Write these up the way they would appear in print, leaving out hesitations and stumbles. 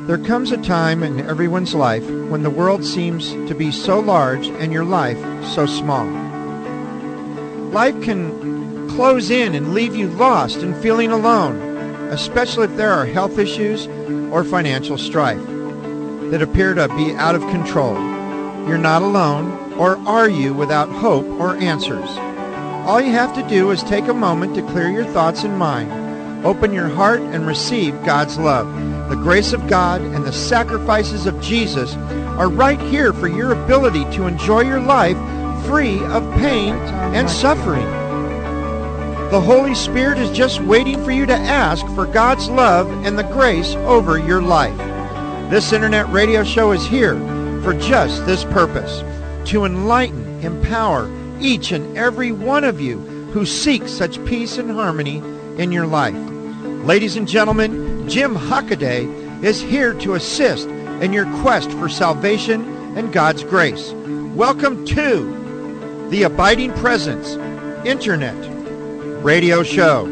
There comes a time in everyone's life when the world seems to be so large and your life so small. Life can close in and leave you lost and feeling alone, especially if there are health issues or financial strife that appear to be out of control. You're not alone, or are you without hope or answers? All you have to do is take a moment to clear your thoughts and mind, open your heart, and receive God's love. The grace of God and the sacrifices of Jesus are right here for your ability to enjoy your life free of pain and suffering. The Holy Spirit is just waiting for you to ask for God's love and the grace over your life. This internet radio show is here for just this purpose, to enlighten, empower each and every one of you who seek such peace and harmony in your life. Ladies and gentlemen, Jim Hockaday is here to assist in your quest for salvation and God's grace. Welcome to the Abiding Presence Internet Radio Show.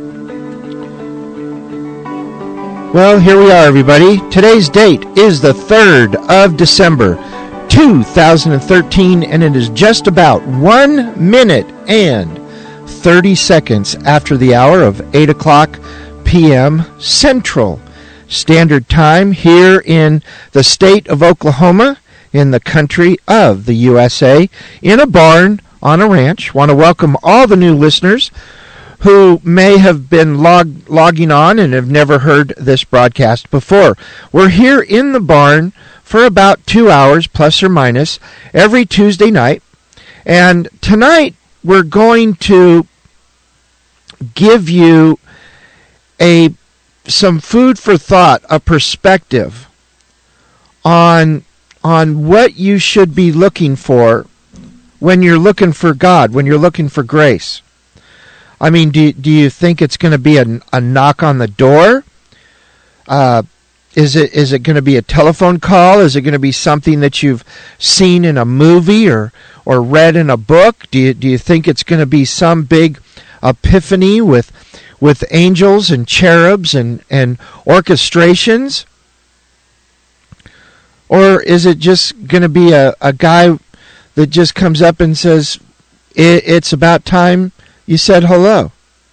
Well, here we are, everybody. Today's date is the 3rd of December, 2013, and it is just about 1 minute and 30 seconds after the hour of 8 o'clock p.m. Central Standard Time here in the state of Oklahoma, in the country of the USA, in a barn on a ranch. Want to welcome all the new listeners who may have been logging on and have never heard this broadcast before. We're here in the barn for about 2 hours, plus or minus, every Tuesday night. And tonight we're going to give you some food for thought, a perspective on what you should be looking for when you're looking for God, when you're looking for grace. I mean, do you think it's going to be a knock on the door? Is it going to be a telephone call? Is it going to be something that you've seen in a movie or read in a book? Do you think it's going to be some big epiphany with angels and cherubs and orchestrations? Or is it just going to be a guy that just comes up and says, it's about time you said hello?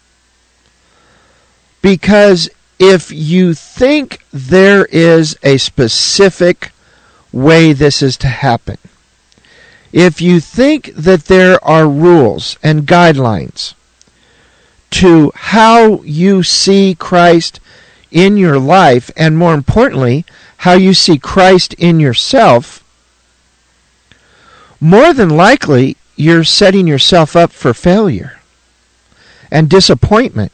Because if you think there is a specific way this is to happen, if you think that there are rules and guidelines to how you see Christ in your life, and more importantly, how you see Christ in yourself, more than likely you're setting yourself up for failure and disappointment.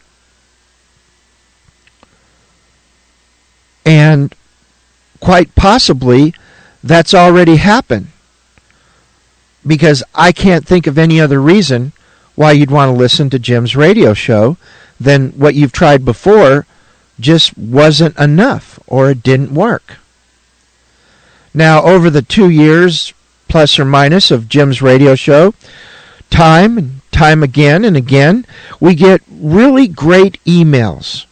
And quite possibly that's already happened, because I can't think of any other reason why you'd want to listen to Jim's radio show than what you've tried before just wasn't enough, or it didn't work. Now, over the 2 years, plus or minus, of Jim's radio show, time and time again and again, we get really great emails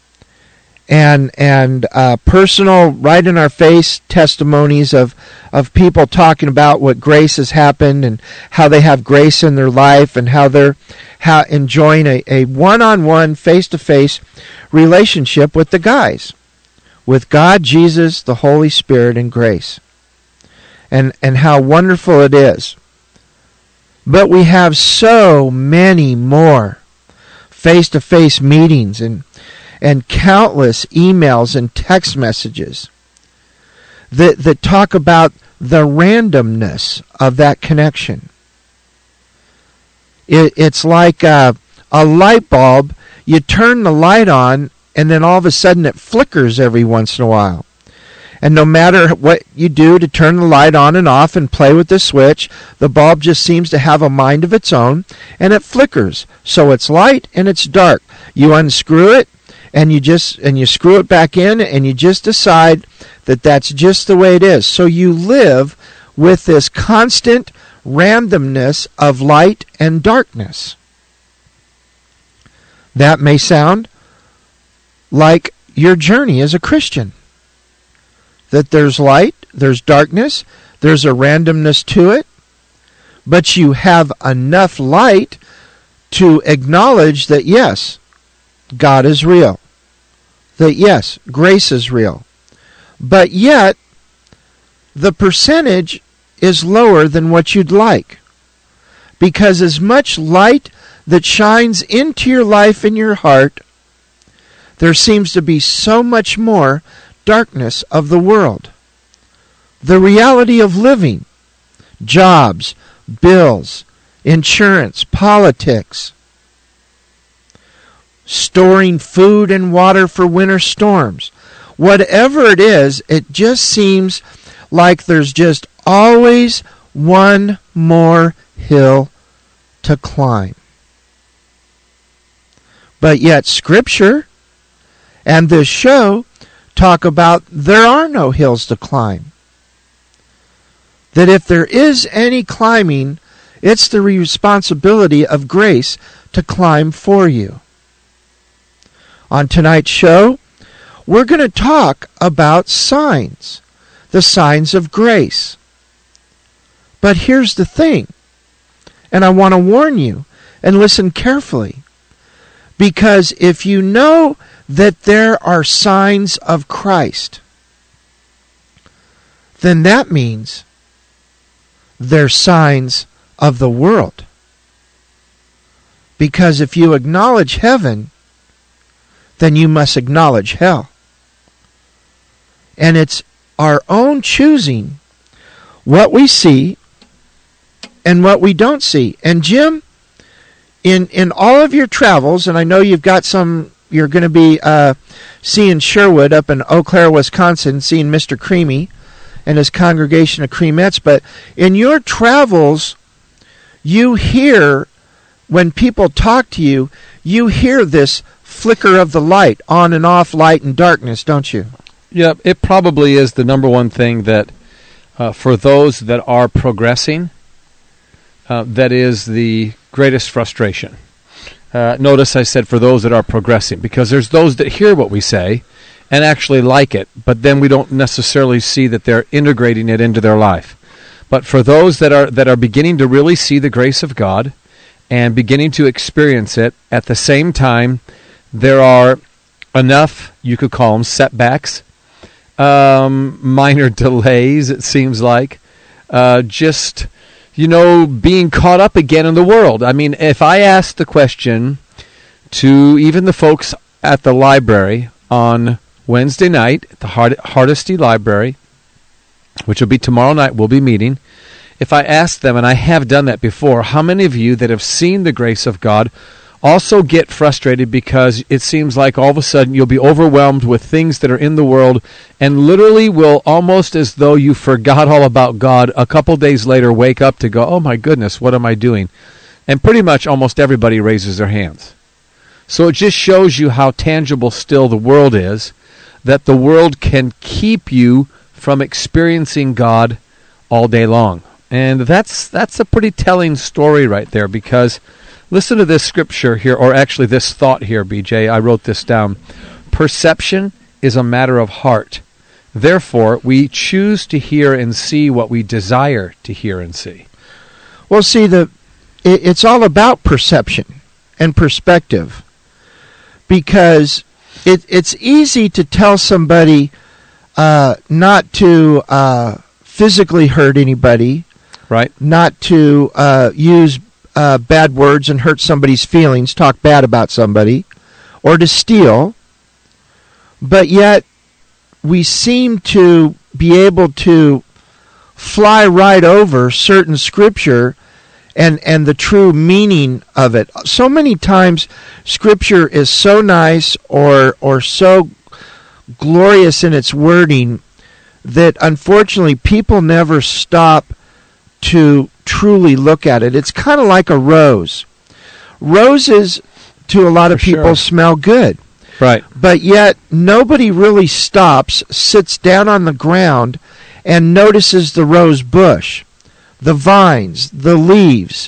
and personal, right in our face testimonies of people talking about what grace has happened and how they have grace in their life and how they're enjoying a one-on-one, face-to-face relationship with the guys, with God, Jesus, the Holy Spirit, and grace, and how wonderful it is. But we have so many more face-to-face meetings and countless emails and text messages that talk about the randomness of that connection. It's like a light bulb. You turn the light on, and then all of a sudden it flickers every once in a while. And no matter what you do to turn the light on and off and play with the switch, the bulb just seems to have a mind of its own, and it flickers. So it's light and it's dark. You unscrew it, and you screw it back in, and you just decide that that's just the way it is. So you live with this constant randomness of light and darkness. That may sound like your journey as a Christian. that there's light, there's darkness, there's a randomness to it, but you have enough light to acknowledge that, yes, God is real, that, yes, grace is real, but yet the percentage is lower than what you'd like, because as much light that shines into your life and your heart, there seems to be so much more darkness of the world. The reality of living, jobs, bills, insurance, politics, storing food and water for winter storms. Whatever it is, it just seems like there's just always one more hill to climb. But yet Scripture and this show talk about there are no hills to climb. That if there is any climbing, it's the responsibility of grace to climb for you. On tonight's show, we're going to talk about signs, the signs of grace. But here's the thing, and I want to warn you, and listen carefully, because if you know that there are signs of Christ, then that means they're signs of the world. Because if you acknowledge heaven, then you must acknowledge hell. And it's our own choosing what we see and what we don't see. And Jim, in all of your travels, and I know you've got some, you're going to be seeing Sherwood up in Eau Claire, Wisconsin, seeing Mr. Creamy and his congregation of Creamettes, but in your travels, you hear, when people talk to you, you hear this flicker of the light, on and off, light and darkness, don't you? Yeah, it probably is the number one thing that, for those that are progressing, that is the greatest frustration. Notice I said for those that are progressing, because there's those that hear what we say and actually like it, but then we don't necessarily see that they're integrating it into their life. But for those that are beginning to really see the grace of God and beginning to experience it, at the same time, there are enough, you could call them setbacks, minor delays, it seems like, just, being caught up again in the world. I mean, if I ask the question to even the folks at the library on Wednesday night at the Hardesty Library, which will be tomorrow night, we'll be meeting. If I ask them, and I have done that before, how many of you that have seen the grace of God also get frustrated because it seems like all of a sudden you'll be overwhelmed with things that are in the world and literally will, almost as though you forgot all about God, a couple days later wake up to go, oh my goodness, what am I doing? And pretty much almost everybody raises their hands. So it just shows you how tangible still the world is, that the world can keep you from experiencing God all day long. And that's a pretty telling story right there, because listen to this scripture here, or actually this thought here, BJ. I wrote this down. Perception is a matter of heart. Therefore, we choose to hear and see what we desire to hear and see. Well, see, it's all about perception and perspective, because it's easy to tell somebody not to physically hurt anybody, right? Not to use bad words and hurt somebody's feelings, talk bad about somebody, or to steal. But yet, we seem to be able to fly right over certain scripture and the true meaning of it. So many times, scripture is so nice or so glorious in its wording that unfortunately people never stop to truly look at it. It's kind of like a rose. Roses, to a lot of people, smell good. Right. But yet, nobody really stops, sits down on the ground, and notices the rose bush, the vines, the leaves,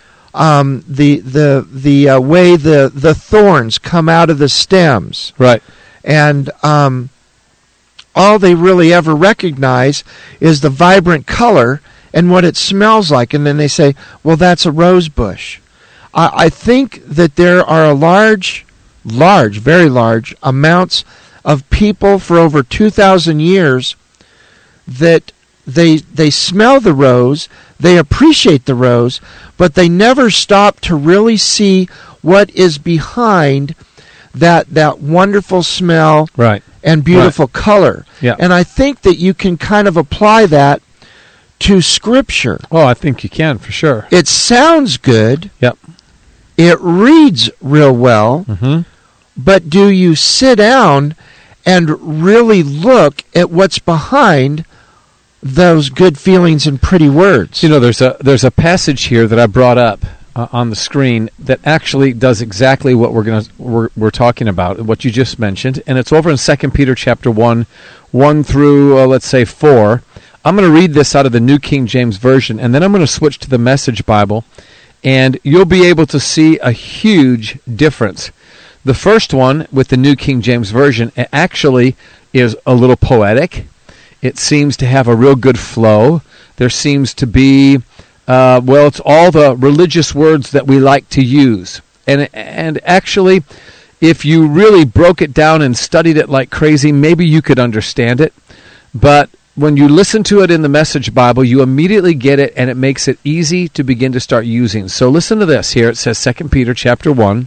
the way the thorns come out of the stems. Right. And all they really ever recognize is the vibrant color and what it smells like. And then they say, well, that's a rose bush. I think that there are a large, very large amounts of people for over 2,000 years that they smell the rose, they appreciate the rose, but they never stop to really see what is behind that wonderful smell and beautiful color. Yeah. And I think that you can kind of apply that to Scripture. Oh, I think you can, for sure. It sounds good. Yep. It reads real well. Mm-hmm. But do you sit down and really look at what's behind those good feelings and pretty words? You know, there's a passage here that I brought up on the screen that actually does exactly what we're talking about, what you just mentioned, and it's over in 2 Peter chapter 1 through let's say 4. I'm going to read this out of the New King James Version, and then I'm going to switch to the Message Bible, and you'll be able to see a huge difference. The first one with the New King James Version actually is a little poetic. It seems to have a real good flow. There seems to be, it's all the religious words that we like to use. And actually, if you really broke it down and studied it like crazy, maybe you could understand it. But when you listen to it in the Message Bible, you immediately get it, and it makes it easy to begin to start using. So listen to this here. It says 2 Peter chapter 1.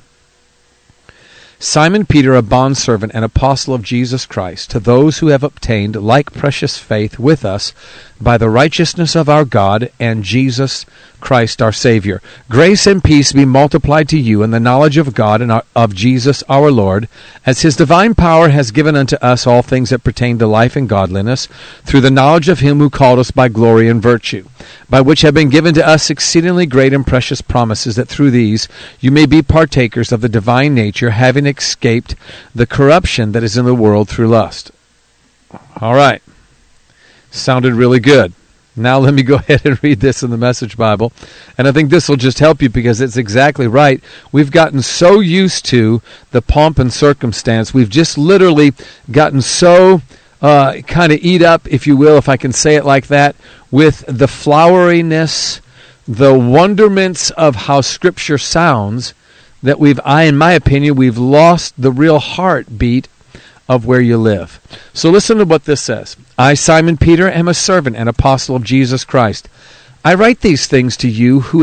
Simon Peter, a bondservant and apostle of Jesus Christ, to those who have obtained like precious faith with us by the righteousness of our God and Jesus Christ our Savior. Grace and peace be multiplied to you in the knowledge of God and of Jesus our Lord, as his divine power has given unto us all things that pertain to life and godliness, through the knowledge of him who called us by glory and virtue, by which have been given to us exceedingly great and precious promises, that through these you may be partakers of the divine nature, having escaped the corruption that is in the world through lust. All right. Sounded really good. Now let me go ahead and read this in the Message Bible. And I think this will just help you, because it's exactly right. We've gotten so used to the pomp and circumstance. We've just literally gotten so kind of eat up, if you will, if I can say it like that, with the floweriness, the wonderments of how Scripture sounds, that in my opinion, we've lost the real heartbeat of where you live. So listen to what this says. I, Simon Peter, am a servant and apostle of Jesus Christ. I write these things to you whose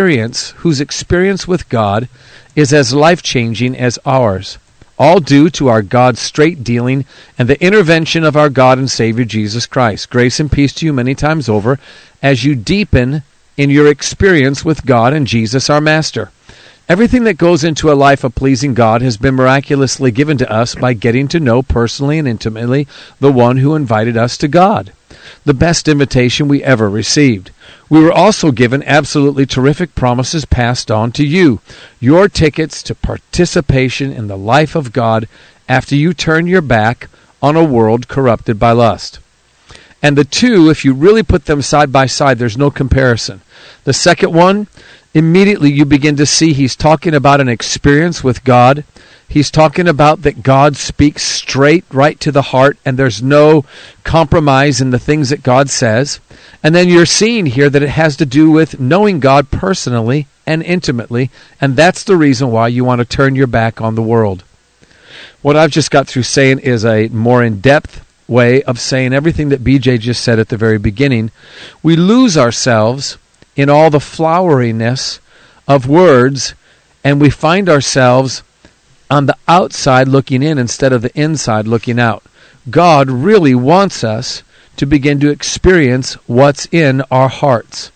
experience with God is as life-changing as ours, all due to our God's straight dealing and the intervention of our God and Savior Jesus Christ. Grace and peace to you many times over, as you deepen in your experience with God and Jesus our Master. Everything that goes into a life of pleasing God has been miraculously given to us by getting to know personally and intimately the one who invited us to God. The best invitation we ever received. We were also given absolutely terrific promises passed on to you. Your tickets to participation in the life of God after you turn your back on a world corrupted by lust. And the two, if you really put them side by side, there's no comparison. The second one, immediately you begin to see he's talking about an experience with God. He's talking about that God speaks straight right to the heart, and there's no compromise in the things that God says. And then you're seeing here that it has to do with knowing God personally and intimately, and that's the reason why you want to turn your back on the world. What I've just got through saying is a more in-depth way of saying everything that BJ just said at the very beginning. We lose ourselves in all the floweriness of words, and we find ourselves on the outside looking in instead of the inside looking out. God really wants us to begin to experience what's in our hearts.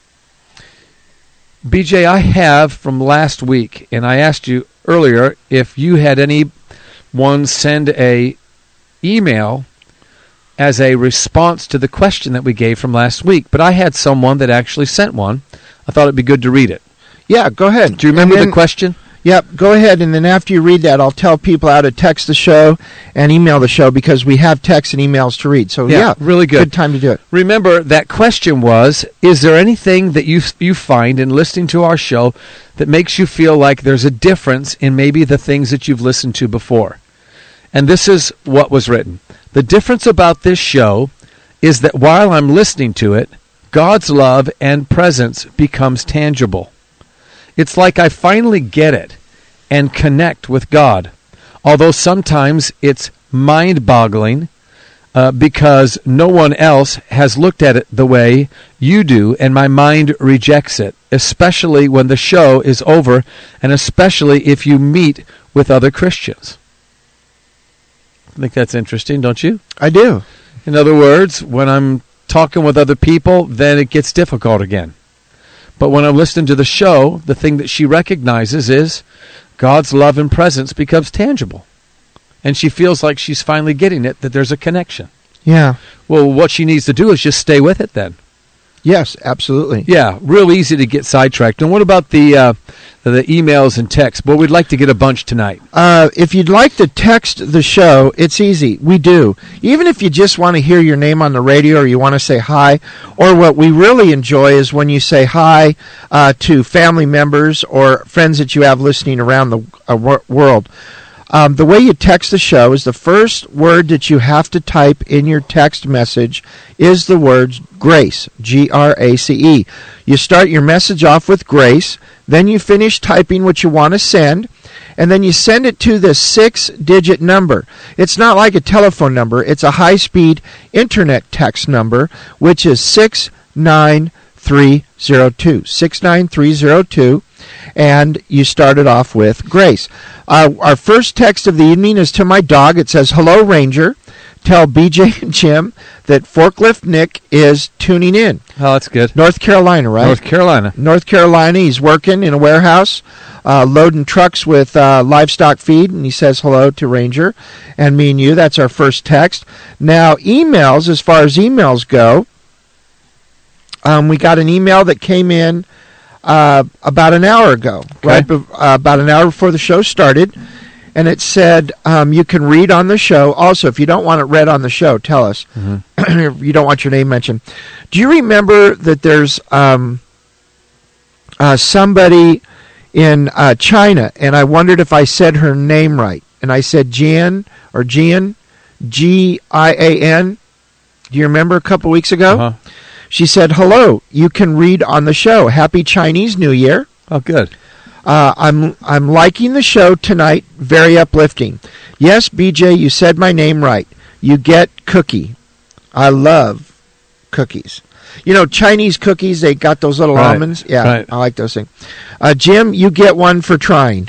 BJ, I have from last week, and I asked you earlier if you had anyone send a email as a response to the question that we gave from last week, but I had someone that actually sent one. I thought it'd be good to read it. Yeah, go ahead. Do you remember the question? Yep, go ahead, and then after you read that, I'll tell people how to text the show and email the show, because we have texts and emails to read. So yeah, really good. Good time to do it. Remember, that question was, is there anything that you find in listening to our show that makes you feel like there's a difference in maybe the things that you've listened to before? And this is what was written. The difference about this show is that while I'm listening to it, God's love and presence becomes tangible. It's like I finally get it and connect with God, although sometimes it's mind-boggling because no one else has looked at it the way you do, and my mind rejects it, especially when the show is over, and especially if you meet with other Christians. I think that's interesting, don't you? I do. In other words, when I'm talking with other people, then it gets difficult again. But when I'm listening to the show, the thing that she recognizes is God's love and presence becomes tangible. And she feels like she's finally getting it, that there's a connection. Yeah. Well, what she needs to do is just stay with it then. Yes, absolutely. Yeah, real easy to get sidetracked. And what about the emails and texts? Well, we'd like to get a bunch tonight. If you'd like to text the show, it's easy. We do. Even if you just want to hear your name on the radio or you want to say hi, or what we really enjoy is when you say hi to family members or friends that you have listening around the world. The way you text the show is the first word that you have to type in your text message is the word GRACE, G-R-A-C-E. You start your message off with GRACE, then you finish typing what you want to send, and then you send it to this 6-digit number. It's not like a telephone number. It's a high-speed internet text number, which is 69302. 69302. And you started off with GRACE. Our first text of the evening is to my dog. It says, "Hello, Ranger. Tell BJ and Jim that Forklift Nick is tuning in." Oh, that's good. North Carolina, right? North Carolina. North Carolina. He's working in a warehouse, loading trucks with livestock feed, and he says hello to Ranger and me and you. That's our first text. Now, emails, as far as emails go, we got an email that came in about an hour ago, right? About an hour before the show started, and it said you can read on the show. Also, if you don't want it read on the show, tell us. Mm-hmm. You don't want your name mentioned. Do you remember that there's somebody in China, and I wondered if I said her name right, and I said Jian, or Jian, G-I-A-N. Do you remember a couple weeks ago? Uh-huh. She said, "Hello, you can read on the show. Happy Chinese New Year." Oh, good. I'm liking the show tonight. Very uplifting. Yes, BJ, you said my name right. You get cookie. I love cookies. You know, Chinese cookies, they got those little almonds. Yeah, right. I like those things. Jim, you get one for trying.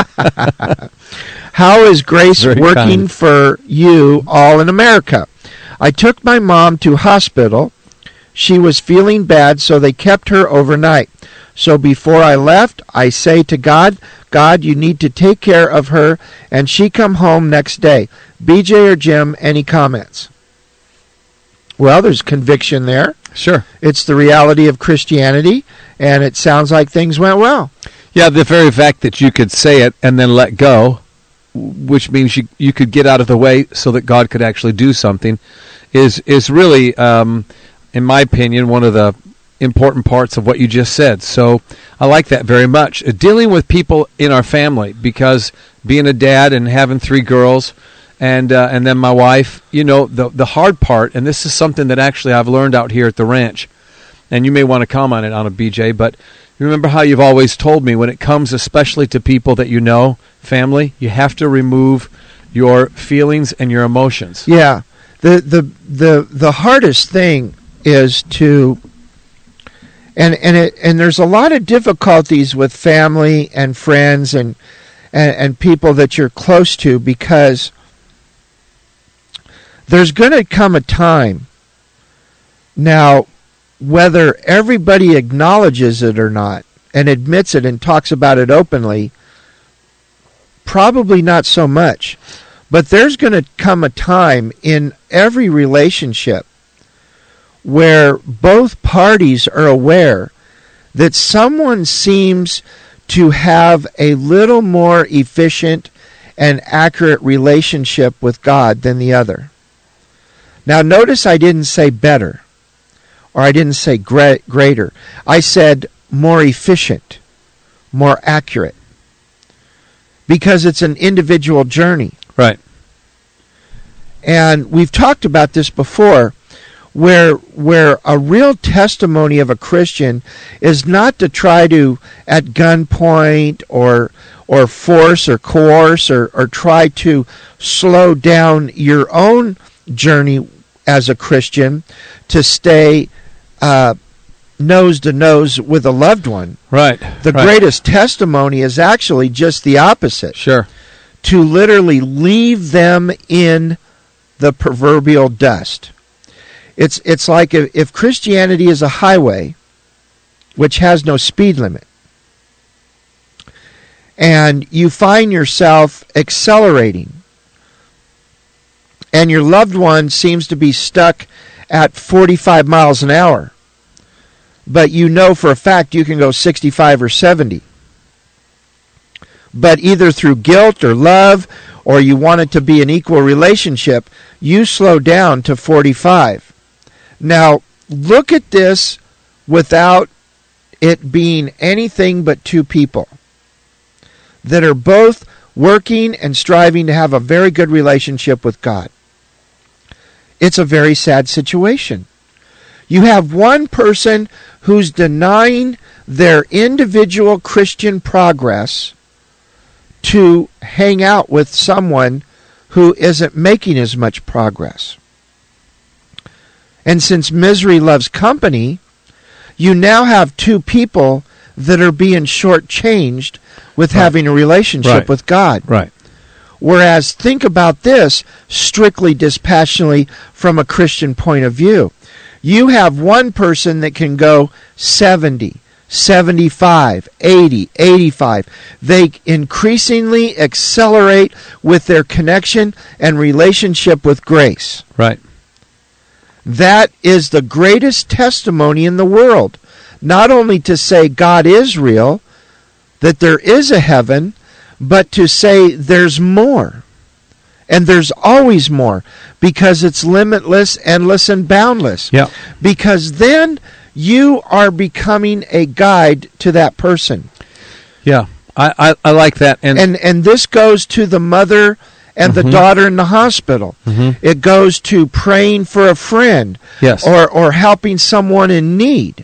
How is Grace Very working kind. for you all in America? I took my mom to hospital. She was feeling bad, so they kept her overnight. So before I left, I say to God, God, you need to take care of her, and she come home next day. BJ or Jim, any comments? Well, there's conviction there. Sure. It's the reality of Christianity, and it sounds like things went well. Yeah, the very fact that you could say it and then let go, which means you could get out of the way so that God could actually do something, is really, in my opinion, one of the important parts of what you just said. So I like that very much. Dealing with people in our family, because being a dad and having 3 girls, and then my wife, you know, the hard part, and this is something that actually I've learned out here at the ranch, and you may want to comment on it, BJ, but you remember how you've always told me when it comes especially to people that you know, family, you have to remove your feelings and your emotions. Yeah. The hardest thing is to, and there's a lot of difficulties with family and friends and people that you're close to, because there's going to come a time, now, whether everybody acknowledges it or not and admits it and talks about it openly, probably not so much. But there's going to come a time in every relationship where both parties are aware that someone seems to have a little more efficient and accurate relationship with God than the other. Now, notice I didn't say better, or I didn't say greater. I said more efficient, more accurate, because it's an individual journey. Right. And we've talked about this before, where a real testimony of a Christian is not to try to, at gunpoint or force or coerce or try to slow down your own journey as a Christian to stay nose to nose with a loved one. Right. The greatest testimony is actually just the opposite. Sure. To literally leave them in the proverbial dust. It's like if Christianity is a highway which has no speed limit, and you find yourself accelerating, and your loved one seems to be stuck at 45 miles an hour, but you know for a fact you can go 65 or 70. But either through guilt or love, or you want it to be an equal relationship, you slow down to 45. Now, look at this without it being anything but two people that are both working and striving to have a very good relationship with God. It's a very sad situation. You have one person who's denying their individual Christian progress to hang out with someone who isn't making as much progress. And since misery loves company, you now have two people that are being shortchanged with having a relationship with God. Right. Whereas, think about this strictly dispassionately from a Christian point of view. You have one person that can go 70, 75, 80, 85. They increasingly accelerate with their connection and relationship with grace. Right. That is the greatest testimony in the world. Not only to say God is real, that there is a heaven, but to say there's more. And there's always more, because it's limitless, endless, and boundless. Yeah. Because then you are becoming a guide to that person. Yeah, I like that. And this goes to the mother and the daughter in the hospital. It goes to praying for a friend. Yes. Or helping someone in need.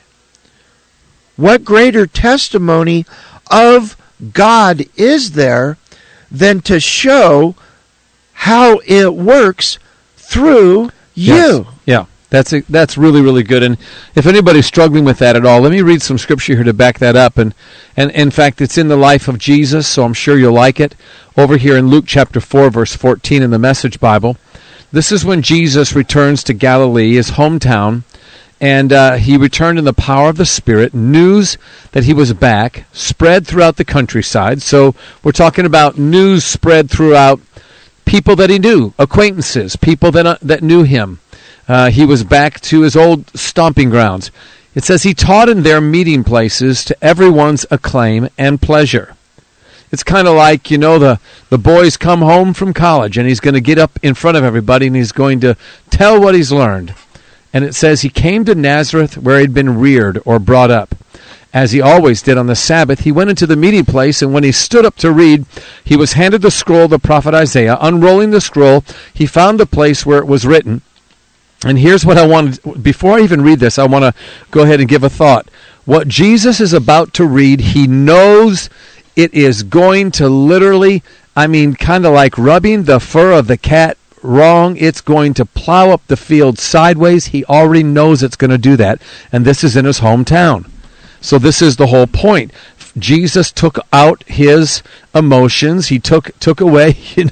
What greater testimony of God is there than to show how it works through you? Yes. Yeah, that's really, really good. And if anybody's struggling with that at all, let me read some scripture here to back that up. And in fact, it's in the life of Jesus, so I'm sure you'll like it. Over here in Luke chapter 4, verse 14 in the Message Bible. This is when Jesus returns to Galilee, his hometown, and he returned in the power of the Spirit. News that he was back spread throughout the countryside. So we're talking about news spread throughout people that he knew, acquaintances, people that knew him. He was back to his old stomping grounds. It says he taught in their meeting places to everyone's acclaim and pleasure. It's kind of like, the boys come home from college, and he's going to get up in front of everybody, and he's going to tell what he's learned. And it says he came to Nazareth, where he'd been reared or brought up. As he always did on the Sabbath, he went into the meeting place, and when he stood up to read, he was handed the scroll of the prophet Isaiah. Unrolling the scroll, he found the place where it was written. And here's what I wanted. Before I even read this, I want to go ahead and give a thought. What Jesus is about to read, he knows it is going to literally, kind of like rubbing the fur of the cat wrong. It's going to plow up the field sideways. He already knows it's going to do that. And this is in his hometown. So this is the whole point. Jesus took out his emotions. He took away,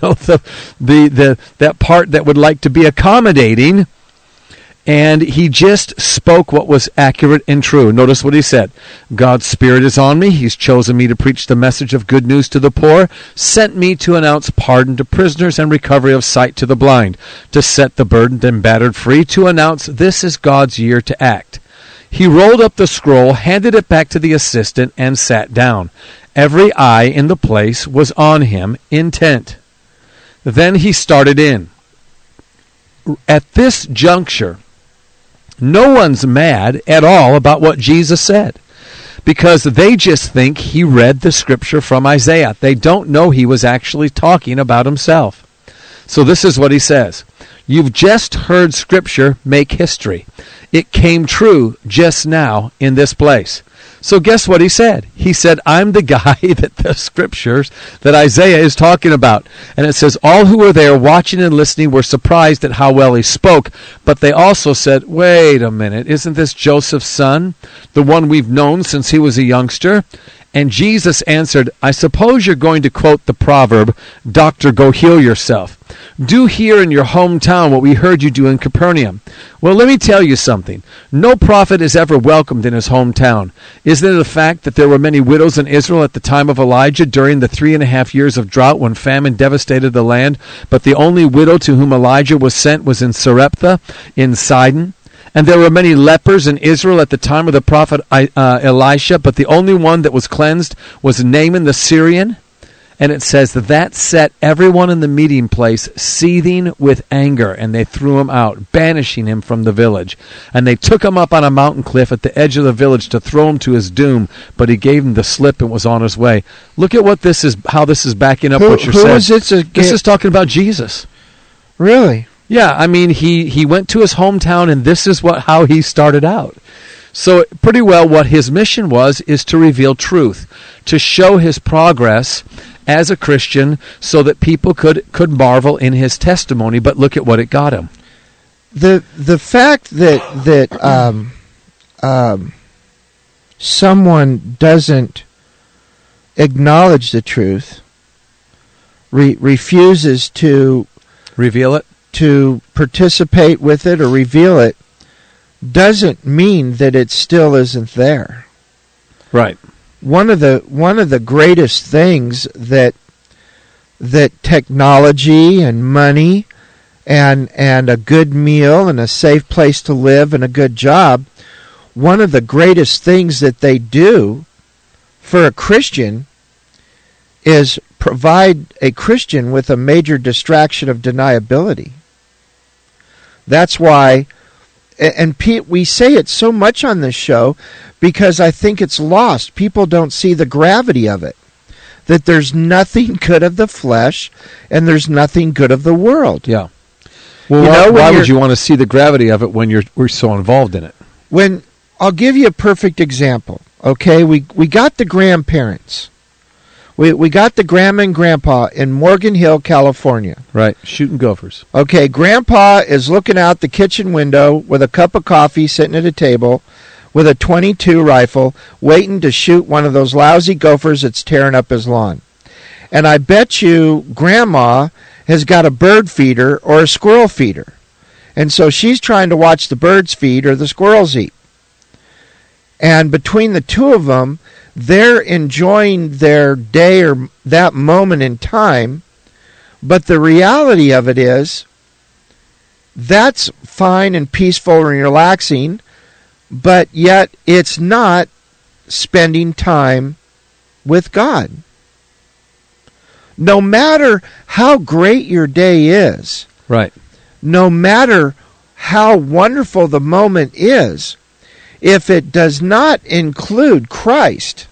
that part that would like to be accommodating. And he just spoke what was accurate and true. Notice what he said. God's Spirit is on me. He's chosen me to preach the message of good news to the poor, sent me to announce pardon to prisoners and recovery of sight to the blind, to set the burdened and battered free, to announce this is God's year to act. He rolled up the scroll, handed it back to the assistant, and sat down. Every eye in the place was on him, intent. Then he started in. At this juncture, no one's mad at all about what Jesus said, because they just think he read the scripture from Isaiah. They don't know he was actually talking about himself. So this is what he says. You've just heard Scripture make history. It came true just now in this place. So guess what he said? He said, I'm the guy that the Scriptures that Isaiah is talking about. And it says, all who were there watching and listening were surprised at how well he spoke. But they also said, wait a minute, isn't this Joseph's son, the one we've known since he was a youngster? And Jesus answered, I suppose you're going to quote the proverb, Doctor, go heal yourself. Do here in your hometown what we heard you do in Capernaum. Well, let me tell you something. No prophet is ever welcomed in his hometown. Isn't it a fact that there were many widows in Israel at the time of Elijah during the 3.5 years of drought when famine devastated the land? But the only widow to whom Elijah was sent was in Sarepta in Sidon. And there were many lepers in Israel at the time of the prophet Elisha, but the only one that was cleansed was Naaman the Syrian. And it says that set everyone in the meeting place seething with anger, and they threw him out, banishing him from the village. And they took him up on a mountain cliff at the edge of the village to throw him to his doom, but he gave him the slip and was on his way. Look at what this is, how this is backing up what you're saying. This is talking about Jesus. Really? Yeah, I mean, he went to his hometown, and this is how he started out. So pretty well what his mission was is to reveal truth, to show his progress as a Christian so that people could marvel in his testimony, but look at what it got him. The fact that someone doesn't acknowledge the truth, refuses to reveal it, to participate with it or reveal it, doesn't mean that it still isn't there. Right. One of the greatest things that technology and money and a good meal and a safe place to live and a good job, one of the greatest things that they do for a Christian is provide a Christian with a major distraction of deniability. That's why, and Pete, we say it so much on this show because I think it's lost. People don't see the gravity of it. That there's nothing good of the flesh and there's nothing good of the world. Yeah. Well, why would you want to see the gravity of it when we're so involved in it? When I'll give you a perfect example. Okay, we got the grandparents. We got the grandma and grandpa in Morgan Hill, California. Right, shooting gophers. Okay, grandpa is looking out the kitchen window with a cup of coffee sitting at a table with a .22 rifle waiting to shoot one of those lousy gophers that's tearing up his lawn. And I bet you grandma has got a bird feeder or a squirrel feeder. And so she's trying to watch the birds feed or the squirrels eat. And between the two of them, they're enjoying their day or that moment in time, but the reality of it is that's fine and peaceful and relaxing, but yet it's not spending time with God. No matter how great your day is, right? No matter how wonderful the moment is, if it does not include Christ,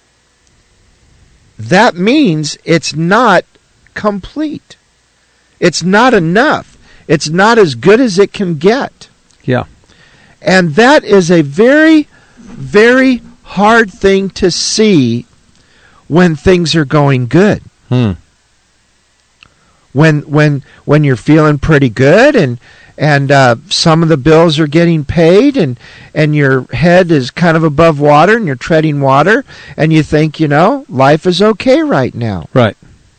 that means it's not complete. It's not enough. It's not as good as it can get. Yeah. And that is a very, very hard thing to see when things are going good. When you're feeling pretty good and some of the bills are getting paid and your head is kind of above water and you're treading water and you think, life is okay right now. Right.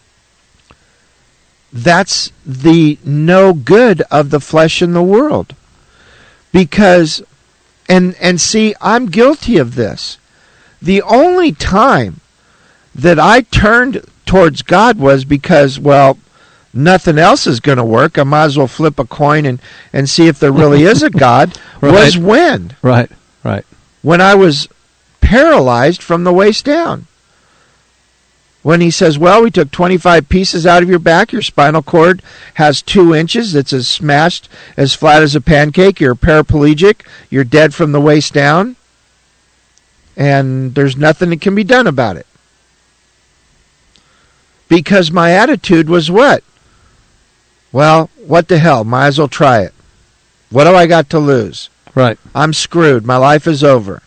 That's the no good of the flesh in the world. Because, and see, I'm guilty of this. The only time that I turned towards God was because, nothing else is going to work. I might as well flip a coin and see if there really is a God. Right. Was when? Right. When I was paralyzed from the waist down. When he says, we took 25 pieces out of your back, your spinal cord has 2 inches, it's as smashed, as flat as a pancake, you're paraplegic, you're dead from the waist down, and there's nothing that can be done about it. Because my attitude was what? Well, what the hell? Might as well try it. What do I got to lose? Right. I'm screwed. My life is over.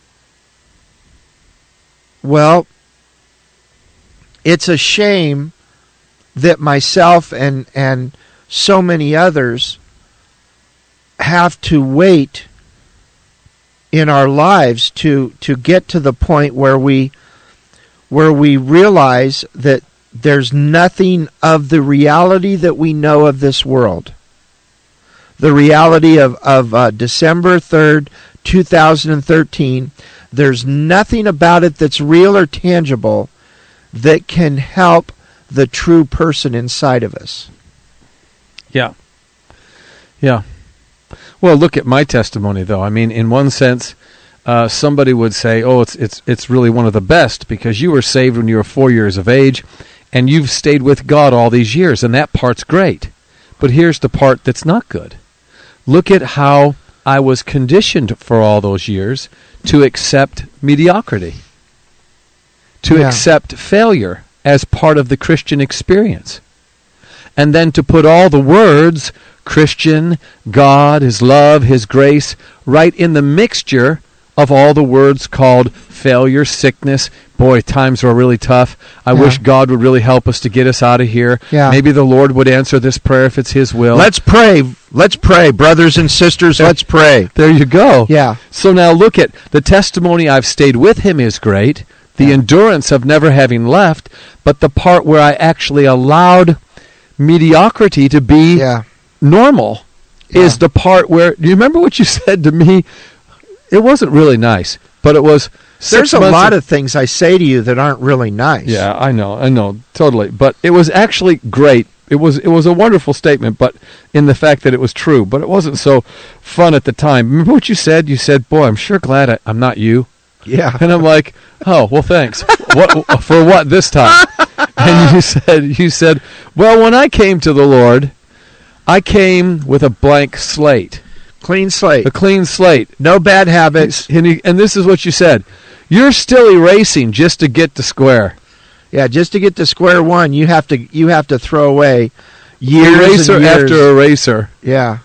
Well, it's a shame that myself and so many others have to wait in our lives to get to the point where we realize that there's nothing of the reality that we know of this world. The reality of December 3rd, 2013, there's nothing about it that's real or tangible that can help the true person inside of us. Yeah. Yeah. Well, look at my testimony, though. I mean, in one sense, somebody would say, "Oh, it's really one of the best because you were saved when you were 4 years of age, and you've stayed with God all these years, and that part's great." But here's the part that's not good. Look at how I was conditioned for all those years to accept mediocrity, to accept failure as part of the Christian experience, and then to put all the words Christian, God, His love, His grace, right in the mixture of all the words called failure, sickness. Boy, times were really tough. I wish God would really help us to get us out of here. Yeah. Maybe the Lord would answer this prayer if it's His will. Let's pray. Let's pray, brothers and sisters. Let's pray. There you go. Yeah. So now look at the testimony. I've stayed with Him is great. The endurance of never having left, but the part where I actually allowed mediocrity to be normal is the part where, do you remember what you said to me? It wasn't really nice, but it was 6 There's a months lot of things I say to you that aren't really nice. Yeah, I know, totally. But it was actually great. It was a wonderful statement, but in the fact that it was true. But it wasn't so fun at the time. Remember what you said? You said, "Boy, I'm sure glad I'm not you." Yeah. And I'm like, "Oh, well, thanks. What for? What this time?" And you said, "Well, when I came to the Lord, I came with a blank slate, Clean slate. a clean slate, No bad habits. and this is what you said: you're still erasing just to get to square." Yeah, just to get to square one, you have to throw away years Eraser and years. after eraser. Yeah.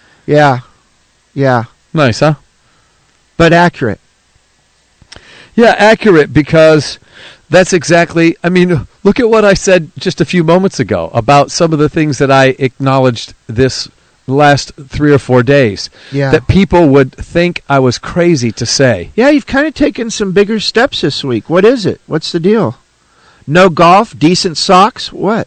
Nice, huh? But accurate. Yeah, accurate, because that's exactly, I mean, look at what I said just a few moments ago about some of the things that I acknowledged this last 3 or 4 days. Yeah. That people would think I was crazy to say. Yeah, you've kind of taken some bigger steps this week. What is it? What's the deal? No golf, decent socks, what?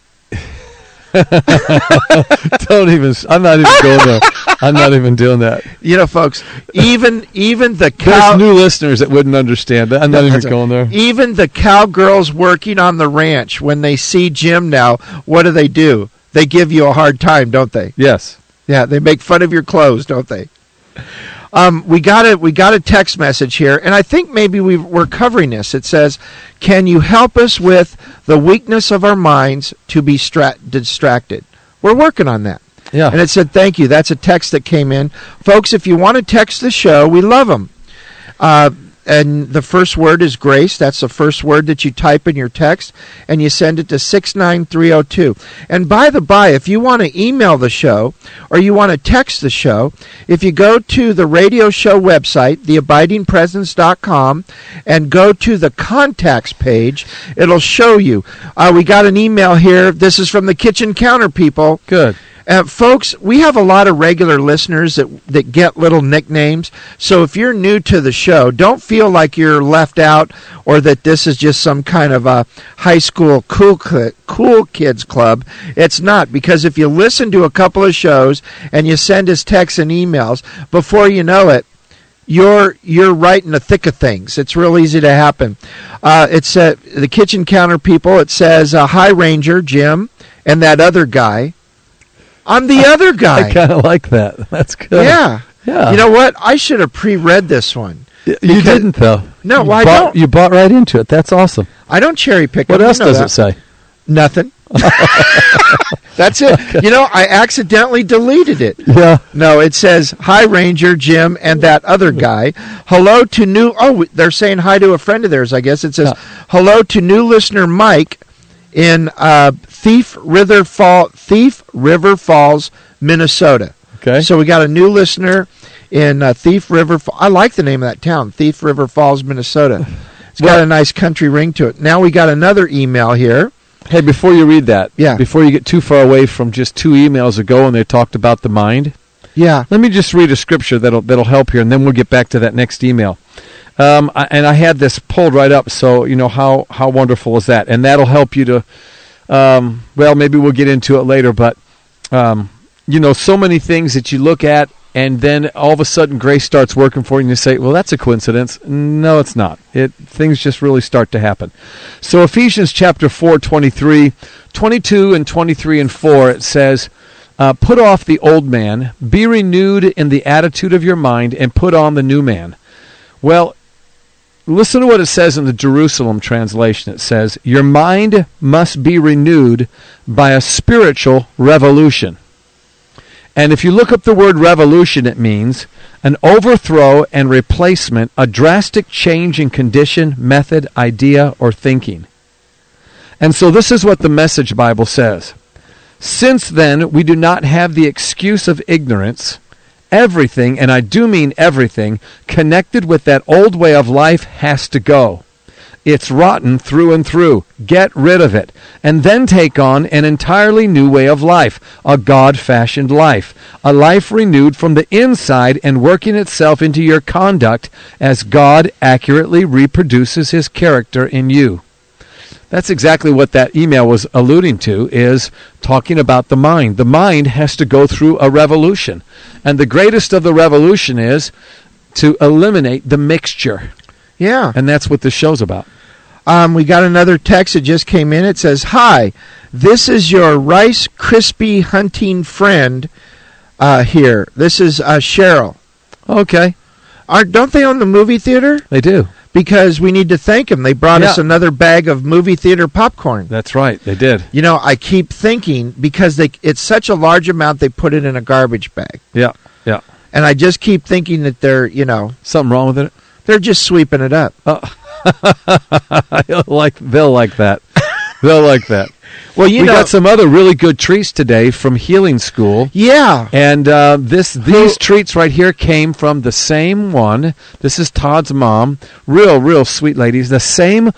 Don't even, I'm not even going there. I'm not even doing that. You know, folks, even the There's new listeners that wouldn't understand that. I'm not even going there. Even the cowgirls working on the ranch, when they see Jim now, what do? They give you a hard time, don't they? Yes. Yeah, they make fun of your clothes, don't they? We got a text message here, and I think maybe we're covering this. It says, "Can you help us with the weakness of our minds to be distracted?" We're working on that. Yeah. And it said, "Thank you." That's a text that came in. Folks, if you want to text the show, we love them. And the first word is grace. That's the first word that you type in your text, and you send it to 69302. And by the by, if you want to email the show or you want to text the show, if you go to the radio show website, theabidingpresence.com, and go to the contacts page, it'll show you. We got an email here. This is from the kitchen counter people. Good. Folks, we have a lot of regular listeners that get little nicknames. So if you're new to the show, don't feel like you're left out or that this is just some kind of a high school cool kids club. It's not, because if you listen to a couple of shows and you send us texts and emails, before you know it, you're right in the thick of things. It's real easy to happen. It's the kitchen counter people. It says, "Hi, Ranger, Jim, and that other guy." I'm the other guy. I kind of like that. That's good. Yeah. Yeah. You know what? I should have pre-read this one. You didn't, though. No, you I don't. You bought right into it. That's awesome. I don't cherry pick. What else does it say? Nothing. That's it. Okay. You know, I accidentally deleted it. Yeah. No, it says, "Hi, Ranger, Jim, and that other guy. Hello to new..." Oh, they're saying hi to a friend of theirs, I guess. It says, "Hello to new listener Mike in Thief River Falls, Minnesota. Okay. So we got a new listener in Thief River. I like the name of that town, Thief River Falls, Minnesota. It's got a nice country ring to it. Now we got another email here. Hey, before you read that, Yeah. before you get too far away from just 2 emails ago when they talked about the mind, Yeah. let me just read a scripture that'll help here, and then we'll get back to that next email. I had this pulled right up, so you know how wonderful is that, and that'll help you to. Maybe we'll get into it later, but so many things that you look at, and then all of a sudden grace starts working for you, and you say, well, that's a coincidence. No, it's not. Things just really start to happen. So Ephesians chapter 4, 23, 22 and 23 and 4, it says, put off the old man, be renewed in the attitude of your mind, and put on the new man. Well, listen to what it says in the Jerusalem translation. It says, your mind must be renewed by a spiritual revolution. And if you look up the word revolution, it means an overthrow and replacement, a drastic change in condition, method, idea, or thinking. And so this is what the Message Bible says. Since then, we do not have the excuse of ignorance. Everything, and I do mean everything, connected with that old way of life has to go. It's rotten through and through. Get rid of it. And then take on an entirely new way of life, a God-fashioned life, a life renewed from the inside and working itself into your conduct as God accurately reproduces his character in you. That's exactly what that email was alluding to, is talking about the mind. The mind has to go through a revolution. And the greatest of the revolution is to eliminate the mixture. Yeah. And that's what this show's about. We got another text that just came in. It says, hi, this is your Rice Krispie hunting friend here. This is Cheryl. Okay. Don't they own the movie theater? They do. Because we need to thank them. They brought us another bag of movie theater popcorn. That's right. They did. You know, I keep thinking, because it's such a large amount, they put it in a garbage bag. Yeah, yeah. And I just keep thinking that they're, something wrong with it? They're just sweeping it up. They'll like that. They'll like that. Well, we got some other really good treats today from Healing School. Yeah. And these treats right here came from the same one. This is Todd's mom. Real sweet ladies. The same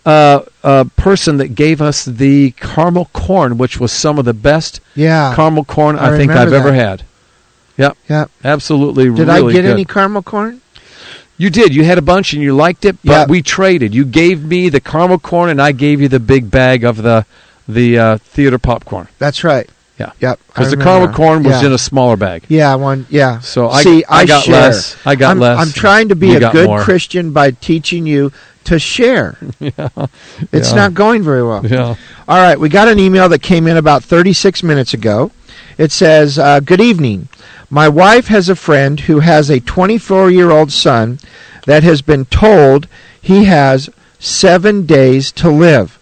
person that gave us the caramel corn, which was some of the best caramel corn I think I've ever had. Yep. Absolutely. Did really I get good. any caramel corn? You did. You had a bunch and you liked it, but we traded. You gave me the caramel corn and I gave you the big bag of the theater popcorn. That's right. Yeah. Yep. Because the caramel corn was in a smaller bag. Yeah, one. Yeah. So I got share. less. I got less. I'm trying to be a good more. Christian by teaching you to share. It's not going very well. Yeah. All right. We got an email that came in about 36 minutes ago. It says, good evening. My wife has a friend who has a 24-year-old son that has been told he has 7 days to live.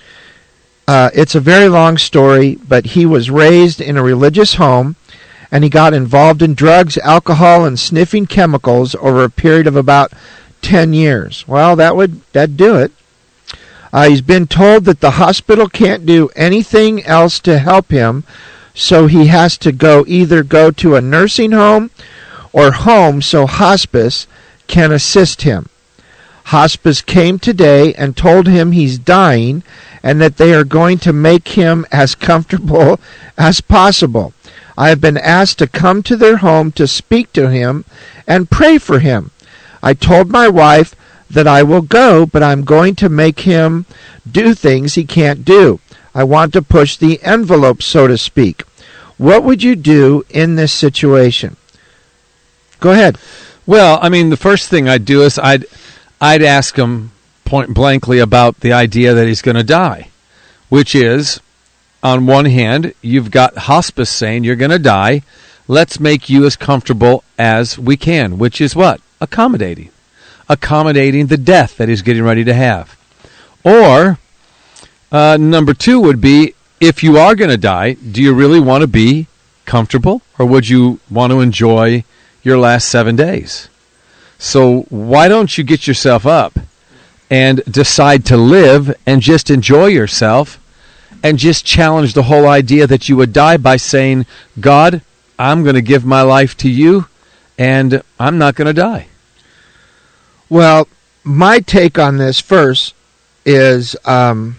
It's a very long story, but he was raised in a religious home, and he got involved in drugs, alcohol, and sniffing chemicals over a period of about 10 years. Well, that'd do it. He's been told that the hospital can't do anything else to help him, so he has to either go to a nursing home or home so hospice can assist him. Hospice came today and told him he's dying and that they are going to make him as comfortable as possible. I have been asked to come to their home to speak to him and pray for him. I told my wife that I will go, but I'm going to make him do things he can't do. I want to push the envelope, so to speak. What would you do in this situation? Go ahead. Well, I mean, the first thing I'd do is I'd ask him point blankly about the idea that he's going to die, which is, on one hand, you've got hospice saying you're going to die. Let's make you as comfortable as we can, which is what? Accommodating the death that he's getting ready to have. Or number two would be, if you are going to die, do you really want to be comfortable, or would you want to enjoy your last 7 days? So why don't you get yourself up and decide to live and just enjoy yourself and just challenge the whole idea that you would die by saying, God, I'm going to give my life to you, and I'm not going to die. Well, my take on this first is I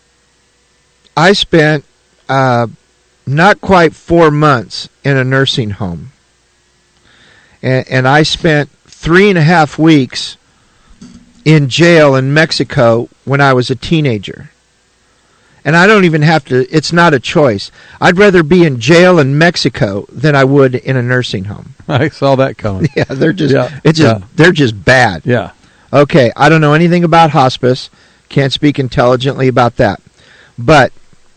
spent not quite 4 months in a nursing home. And I spent 3.5 weeks in jail in Mexico when I was a teenager. And I don't even have to, it's not a choice. I'd rather be in jail in Mexico than I would in a nursing home. I saw that coming. Yeah, they're just bad. Yeah. Okay, I don't know anything about hospice. Can't speak intelligently about that. But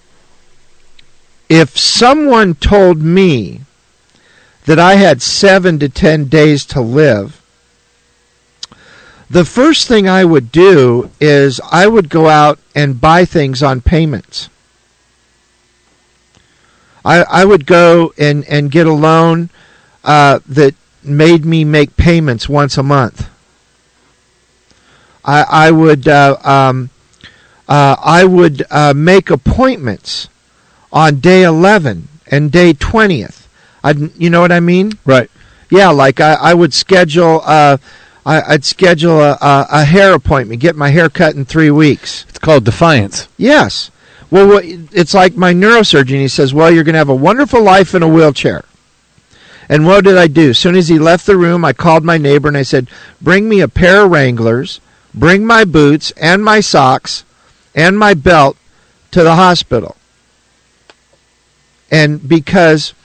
if someone told me that I had 7 to 10 days to live, the first thing I would do is I would go out and buy things on payments. I would go and get a loan that made me make payments once a month. I would make appointments on day 11 and day 20th. You know what I mean? Right. Yeah, like I would schedule. I'd schedule a hair appointment, get my hair cut in 3 weeks. It's called defiance. Yes. Well, it's like my neurosurgeon. He says, well, you're going to have a wonderful life in a wheelchair. And what did I do? As soon as he left the room, I called my neighbor and I said, bring me a pair of Wranglers, bring my boots and my socks and my belt to the hospital. And because...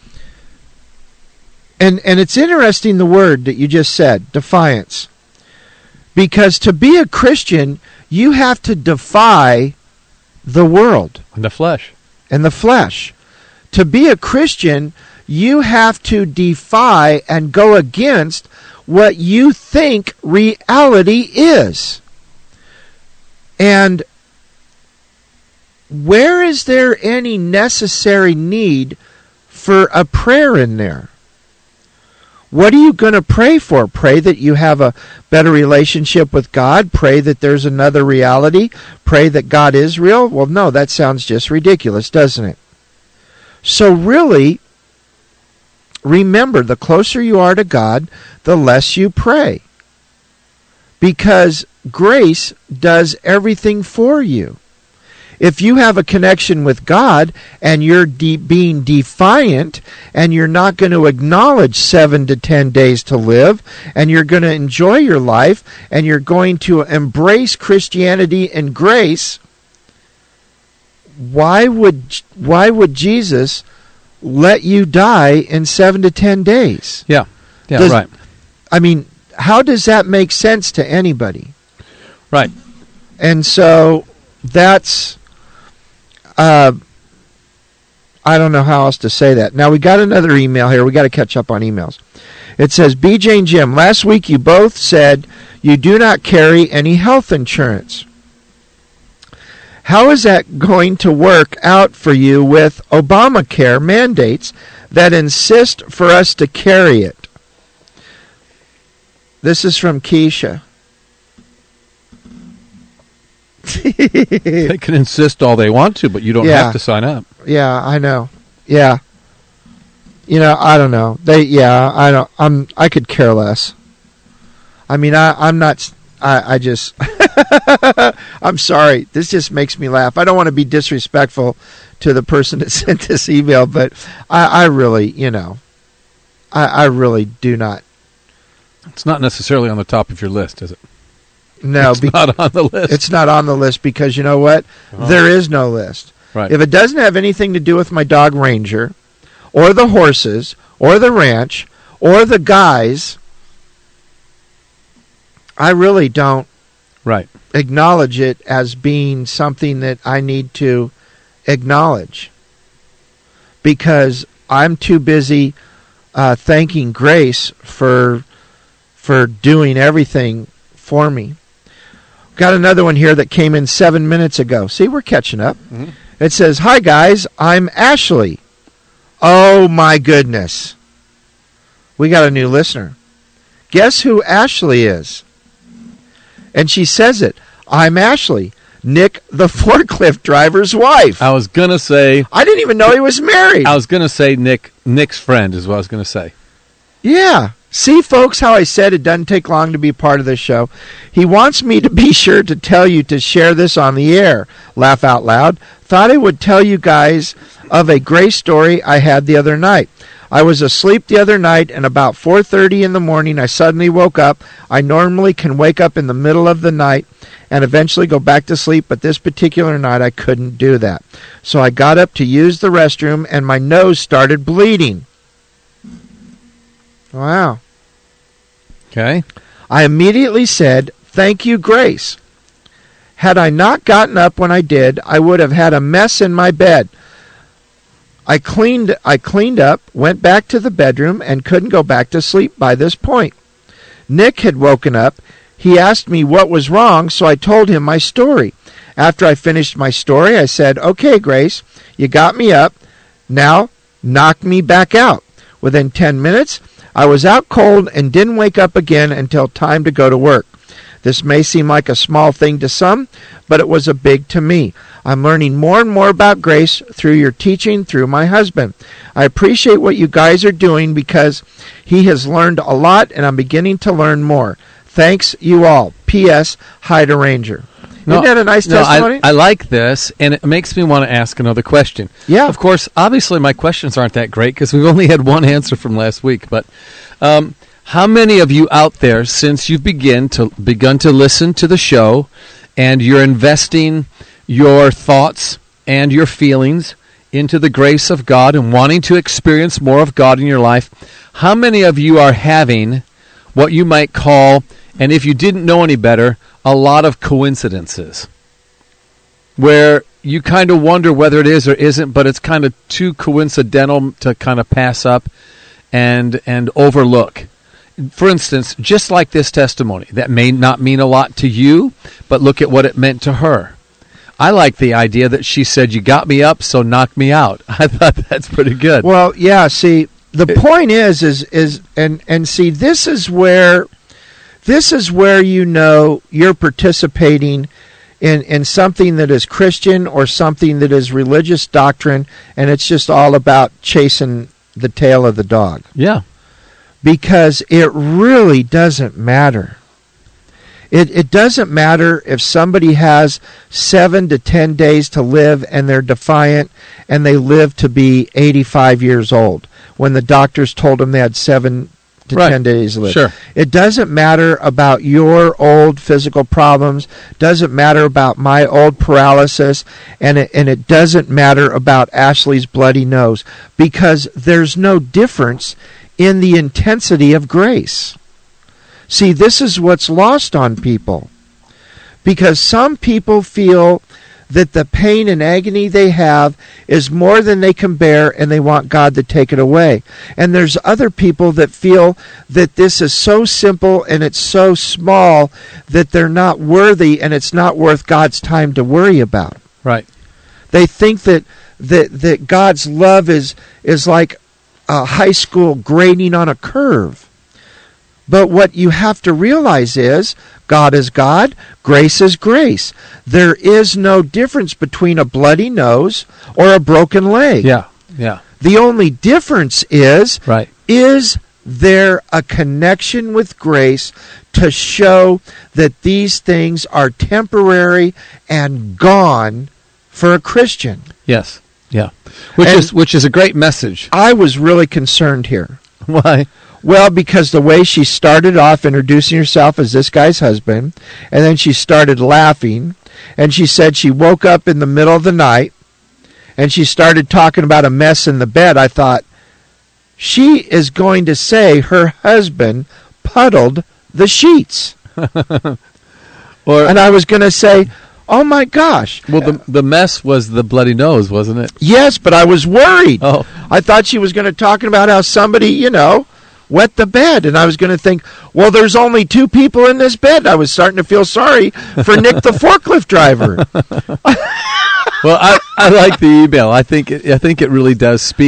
And it's interesting the word that you just said, defiance. Because to be a Christian, you have to defy the world. And the flesh. And the flesh. To be a Christian, you have to defy and go against what you think reality is. And where is there any necessary need for a prayer in there? What are you going to pray for? Pray that you have a better relationship with God? Pray that there's another reality? Pray that God is real? Well, no, that sounds just ridiculous, doesn't it? So really, remember, the closer you are to God, the less you pray. Because grace does everything for you. If you have a connection with God and you're being defiant and you're not going to acknowledge 7 to 10 days to live and you're going to enjoy your life and you're going to embrace Christianity and grace, why would Jesus let you die in 7 to 10 days? Yeah, right. I mean, how does that make sense to anybody? Right. And so that's... I don't know how else to say that. Now, we got another email here. We got to catch up on emails. It says, BJ and Jim, last week you both said you do not carry any health insurance. How is that going to work out for you with Obamacare mandates that insist for us to carry it? This is from Keisha. They can insist all they want to, but you don't have to sign up. Yeah, I know. Yeah. You know, I don't know. I could care less. I mean, I'm not, I just, I'm sorry. This just makes me laugh. I don't want to be disrespectful to the person that sent this email, but I really, I really do not. It's not necessarily on the top of your list, is it? No, it's not on the list. It's not on the list because you know what? Oh. There is no list. Right. If it doesn't have anything to do with my dog Ranger, or the horses, or the ranch, or the guys, I really don't acknowledge it as being something that I need to acknowledge. Because I'm too busy thanking Grace for doing everything for me. Got another one here that came in 7 minutes ago. See, we're catching up. Mm-hmm. It says, hi, guys. I'm Ashley. Oh, my goodness. We got a new listener. Guess who Ashley is? And she says it. I'm Ashley. Nick, the forklift driver's wife. I was going to say... I didn't even know he was married. I was going to say Nick's friend is what I was going to say. Yeah. See, folks, how I said it doesn't take long to be part of this show. He wants me to be sure to tell you to share this on the air. Laugh out loud. Thought I would tell you guys of a great story I had the other night. I was asleep the other night, and about 4:30 in the morning, I suddenly woke up. I normally can wake up in the middle of the night and eventually go back to sleep, but this particular night I couldn't do that. So I got up to use the restroom, and my nose started bleeding. Wow. Okay. I immediately said, "Thank you, Grace." Had I not gotten up when I did, I would have had a mess in my bed. I cleaned up, went back to the bedroom, and couldn't go back to sleep by this point. Nick had woken up. He asked me what was wrong, so I told him my story. After I finished my story, I said, "Okay, Grace, you got me up. Now, knock me back out." Within 10 minutes, I was out cold and didn't wake up again until time to go to work. This may seem like a small thing to some, but it was a big to me. I'm learning more and more about grace through your teaching, through my husband. I appreciate what you guys are doing because he has learned a lot, and I'm beginning to learn more. Thanks, you all. P.S. Hi to Ranger. Isn't that a nice testimony? I like this, and it makes me want to ask another question. Yeah. Of course, obviously my questions aren't that great because we've only had one answer from last week, but how many of you out there, since you've begun to listen to the show and you're investing your thoughts and your feelings into the grace of God and wanting to experience more of God in your life, how many of you are having what you might call, and if you didn't know any better, a lot of coincidences where you kind of wonder whether it is or isn't, but it's kind of too coincidental to kind of pass up and overlook? For instance, just like this testimony, that may not mean a lot to you, but look at what it meant to her. I like the idea that she said, "You got me up, so knock me out." I thought that's pretty good. Well, yeah, see, the point is see, this is where you know you're participating in something that is Christian or something that is religious doctrine, and it's just all about chasing the tail of the dog. Yeah. Because it really doesn't matter. It doesn't matter if somebody has 7 to 10 days to live and they're defiant and they live to be 85 years old when the doctors told them they had 7 to 10 days to live. Sure. It doesn't matter about your old physical problems, doesn't matter about my old paralysis, and it doesn't matter about Ashley's bloody nose, because there's no difference in the intensity of grace. See, this is what's lost on people, because some people feel that the pain and agony they have is more than they can bear, and they want God to take it away. And there's other people that feel that this is so simple and it's so small that they're not worthy, and it's not worth God's time to worry about. Right. They think that God's love is like a high school grading on a curve. But what you have to realize is God is God, grace is grace. There is no difference between a bloody nose or a broken leg. Yeah, yeah. The only difference is, right. Is there a connection with grace to show that these things are temporary and gone for a Christian? Yes, yeah. Which is a great message. I was really concerned here. Why? Well, because the way she started off introducing herself as this guy's husband, and then she started laughing, and she said she woke up in the middle of the night, and she started talking about a mess in the bed. I thought, she is going to say her husband puddled the sheets. And I was going to say, oh my gosh. Well, the mess was the bloody nose, wasn't it? Yes, but I was worried. Oh. I thought she was going to talk about how somebody, wet the bed, and I was going to think, well, there's only 2 people in this bed. I was starting to feel sorry for Nick, the forklift driver. Well, I like the email. I think it really does speak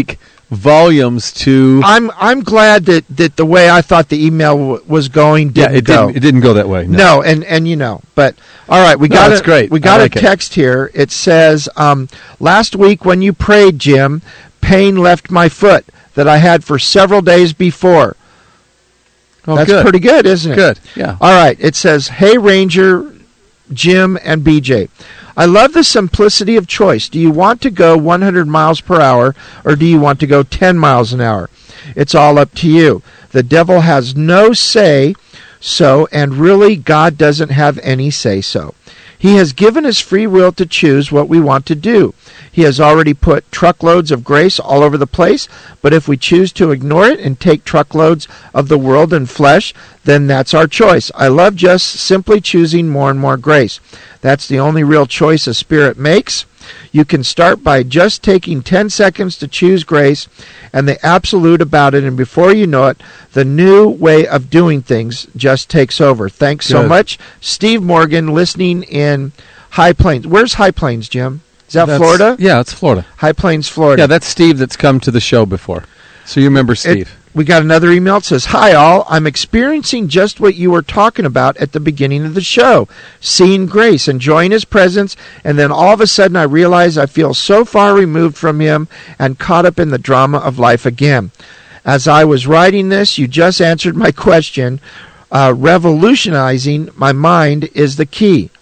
volumes to... I'm glad that the way I thought the email was going didn't go. It didn't go that way. No, and you know, but all right, we got that's great. We got like a text here. It says, last week when you prayed, Jim, pain left my foot that I had for several days before. Oh, that's good. pretty good, isn't it? Good. Yeah. All right. It says, "Hey Ranger, Jim, and BJ. I love the simplicity of choice. Do you want to go 100 miles per hour or do you want to go 10 miles an hour? It's all up to you. The devil has no say so, and really God doesn't have any say so. He has given us free will to choose what we want to do. He has already put truckloads of grace all over the place, but if we choose to ignore it and take truckloads of the world and flesh, then that's our choice. I love just simply choosing more and more grace. That's the only real choice a spirit makes. You can start by just taking 10 seconds to choose grace and the absolute about it, and before you know it, the new way of doing things just takes over. Thanks so much. Steve Morgan, listening in High Plains. Where's High Plains, Jim? Is that Florida? Yeah, it's Florida. High Plains, Florida. Yeah, that's Steve that's come to the show before. So you remember Steve. We got another email. It says, "Hi all, I'm experiencing just what you were talking about at the beginning of the show. Seeing grace, enjoying his presence, and then all of a sudden I realize I feel so far removed from him and caught up in the drama of life again. As I was writing this, you just answered my question. Revolutionizing my mind is the key.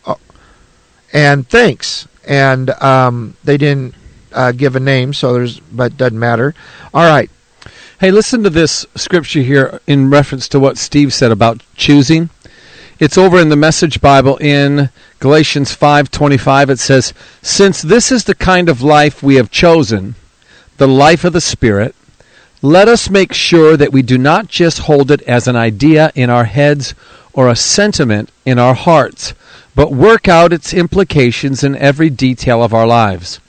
And thanks." And they didn't give a name, but doesn't matter. All right. Hey, listen to this scripture here in reference to what Steve said about choosing. It's over in the Message Bible in Galatians 5:25. It says, "Since this is the kind of life we have chosen, the life of the Spirit, let us make sure that we do not just hold it as an idea in our heads or a sentiment in our hearts, but work out its implications in every detail of our lives."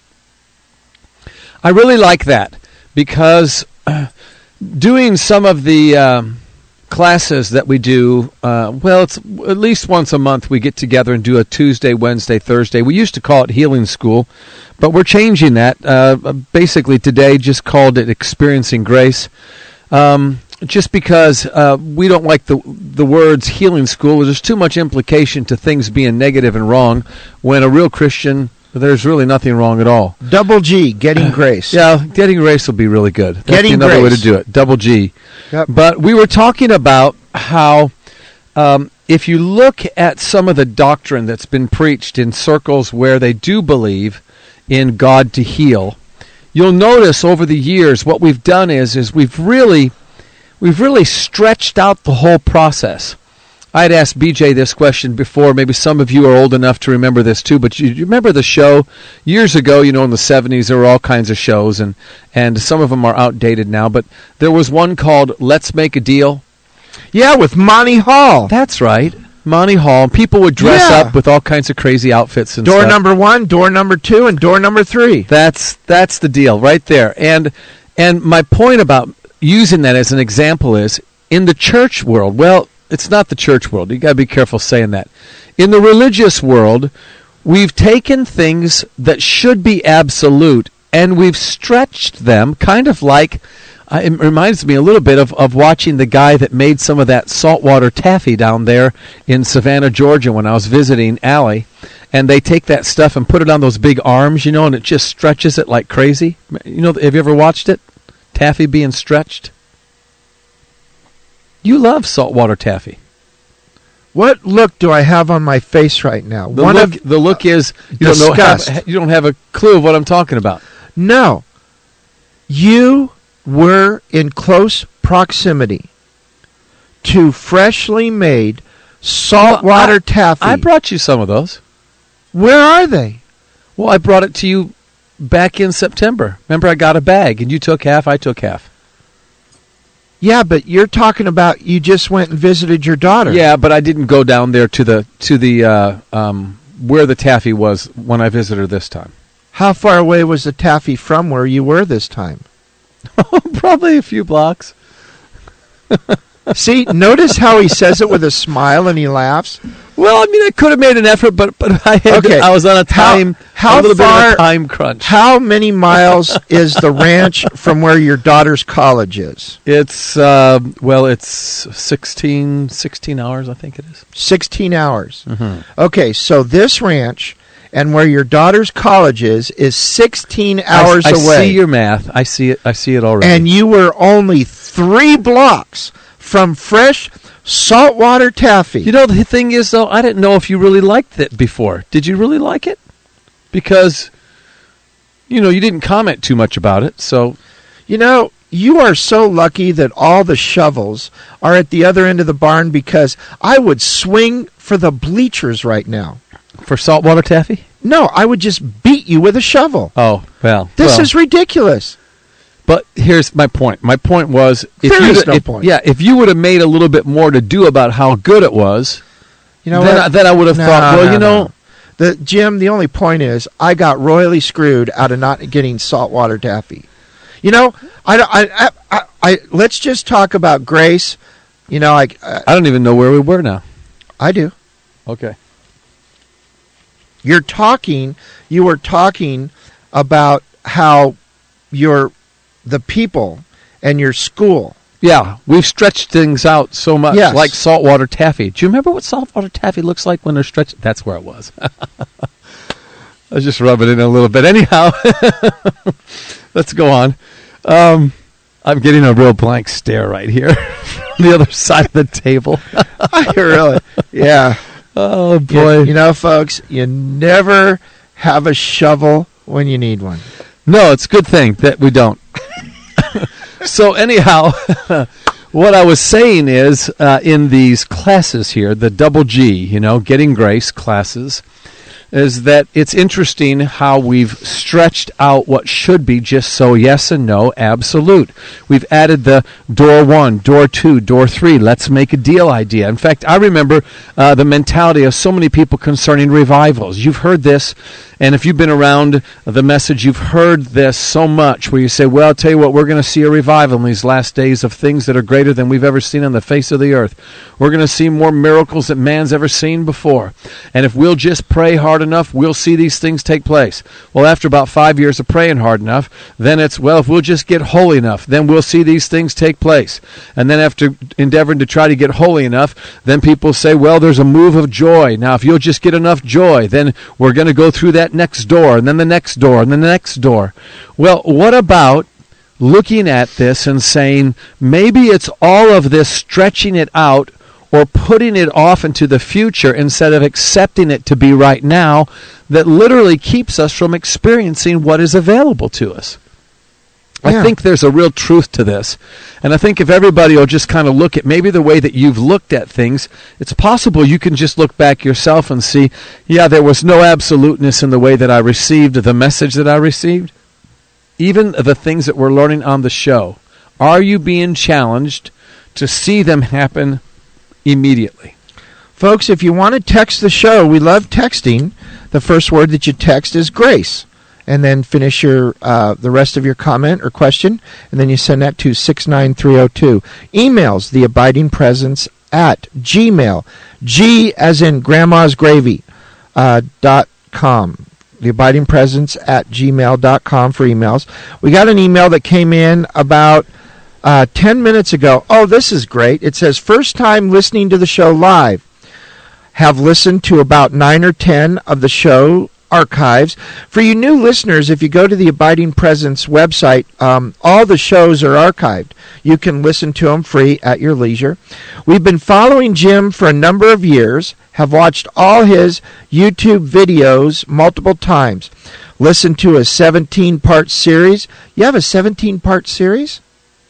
I really like that because doing some of the classes that we do, it's at least once a month we get together and do a Tuesday, Wednesday, Thursday. We used to call it Healing School, but we're changing that. Basically today just called it Experiencing Grace. Just because we don't like the words healing school. There's too much implication to things being negative and wrong when a real Christian, there's really nothing wrong at all. Double G, getting grace. Yeah, getting grace will be really good. That's getting another grace. way to do it. Double G. Yep. But we were talking about how if you look at some of the doctrine that's been preached in circles where they do believe in God to heal, you'll notice over the years what we've done is we've really stretched out the whole process. I had asked BJ this question before. Maybe some of you are old enough to remember this too, but you remember the show years ago, in the 70s, there were all kinds of shows, and some of them are outdated now, but there was one called Let's Make a Deal. Yeah, with Monty Hall. That's right. Monty Hall. People would dress up with all kinds of crazy outfits and door stuff. Number 1, door number 2, and door number 3. That's the deal right there. And my point about using that as an example is in the church world. Well, it's not the church world. You got to be careful saying that. In the religious world, we've taken things that should be absolute and we've stretched them, kind of like it reminds me a little bit of watching the guy that made some of that saltwater taffy down there in Savannah, Georgia when I was visiting Allie. And they take that stuff and put it on those big arms, and it just stretches it like crazy. Have you ever watched it? Taffy being stretched? You love saltwater taffy. What look do I have on my face right now? The look is you don't have a clue of what I'm talking about. No. You were in close proximity to freshly made saltwater taffy. I brought you some of those. Where are they? Well, I brought it to you back in September. Remember, I got a bag, and you took half, I took half. Yeah, but you're talking about you just went and visited your daughter. Yeah, but I didn't go down there to the where the taffy was when I visited her this time. How far away was the taffy from where you were this time? Probably a few blocks. See, notice how he says it with a smile and he laughs. Well, I mean, I could have made an effort, but I was on a little bit of a time crunch. How many miles is the ranch from where your daughter's college is? It's it's 16 hours, I think it is. 16 hours. Mm-hmm. Okay, so this ranch and where your daughter's college is 16 hours away. I see your math. I see it already. And you were only 3 blocks from fresh saltwater taffy. You know, the thing is, though, I didn't know if you really liked it before. Did you really like it? Because, you didn't comment too much about it, so... You are so lucky that all the shovels are at the other end of the barn, because I would swing for the bleachers right now. For saltwater taffy? No, I would just beat you with a shovel. Oh, well. This is ridiculous. But here's my point. My point was, if you would have made a little bit more to do about how good it was, then I would have thought, Jim, the only point is, I got royally screwed out of not getting saltwater taffy. Let's just talk about grace. I don't even know where we were now. I do. Okay. You were talking about how the people and your school. Yeah, we've stretched things out so much, yes. Like saltwater taffy. Do you remember what saltwater taffy looks like when they're stretched? That's where it was. I was just rubbing it in a little bit. Anyhow, let's go on. I'm getting a real blank stare right here from the other side of the table. Really? Yeah. Oh, boy. Folks, you never have a shovel when you need one. No, it's a good thing that we don't. So anyhow, what I was saying is, in these classes here, the double G, Getting Grace classes, is that it's interesting how we've stretched out what should be just so yes and no absolute. We've added the door 1, door 2, door 3, let's make a deal idea. In fact, I remember the mentality of so many people concerning revivals. You've heard this, and if you've been around the message, you've heard this so much where you say, well, I'll tell you what, we're going to see a revival in these last days of things that are greater than we've ever seen on the face of the earth. We're going to see more miracles than man's ever seen before. And if we'll just pray hard enough, we'll see these things take place. Well, after about 5 years of praying hard enough, then it's, well, if we'll just get holy enough, then we'll see these things take place. And then after endeavoring to try to get holy enough, then people say, well, there's a move of joy. Now, if you'll just get enough joy, then we're going to go through that next door, and then the next door, and then the next door. Well, what about looking at this and saying, maybe it's all of this stretching it out or putting it off into the future instead of accepting it to be right now that literally keeps us from experiencing what is available to us. I think there's a real truth to this. And I think if everybody will just kind of look at maybe the way that you've looked at things, it's possible you can just look back yourself and see, there was no absoluteness in the way that I received the message that I received. Even the things that we're learning on the show. Are you being challenged to see them happen immediately? Folks, if you want to text the show, we love texting. The first word that you text is grace. And then finish your the rest of your comment or question, and then you send that to 69302. Emails, theabidingpresence@gmail. G as in grandma's gravy, .com. Theabidingpresence@gmail.com for emails. We got an email that came in about 10 minutes ago. Oh, this is great. It says, first time listening to the show live. Have listened to about 9 or 10 of the show archives. For you new listeners, if you go to the Abiding Presence website, all the shows are archived. You can listen to them free at your leisure. We've been following Jim for a number of years, have watched all his YouTube videos multiple times, listened to a 17-part series. You have a 17-part series?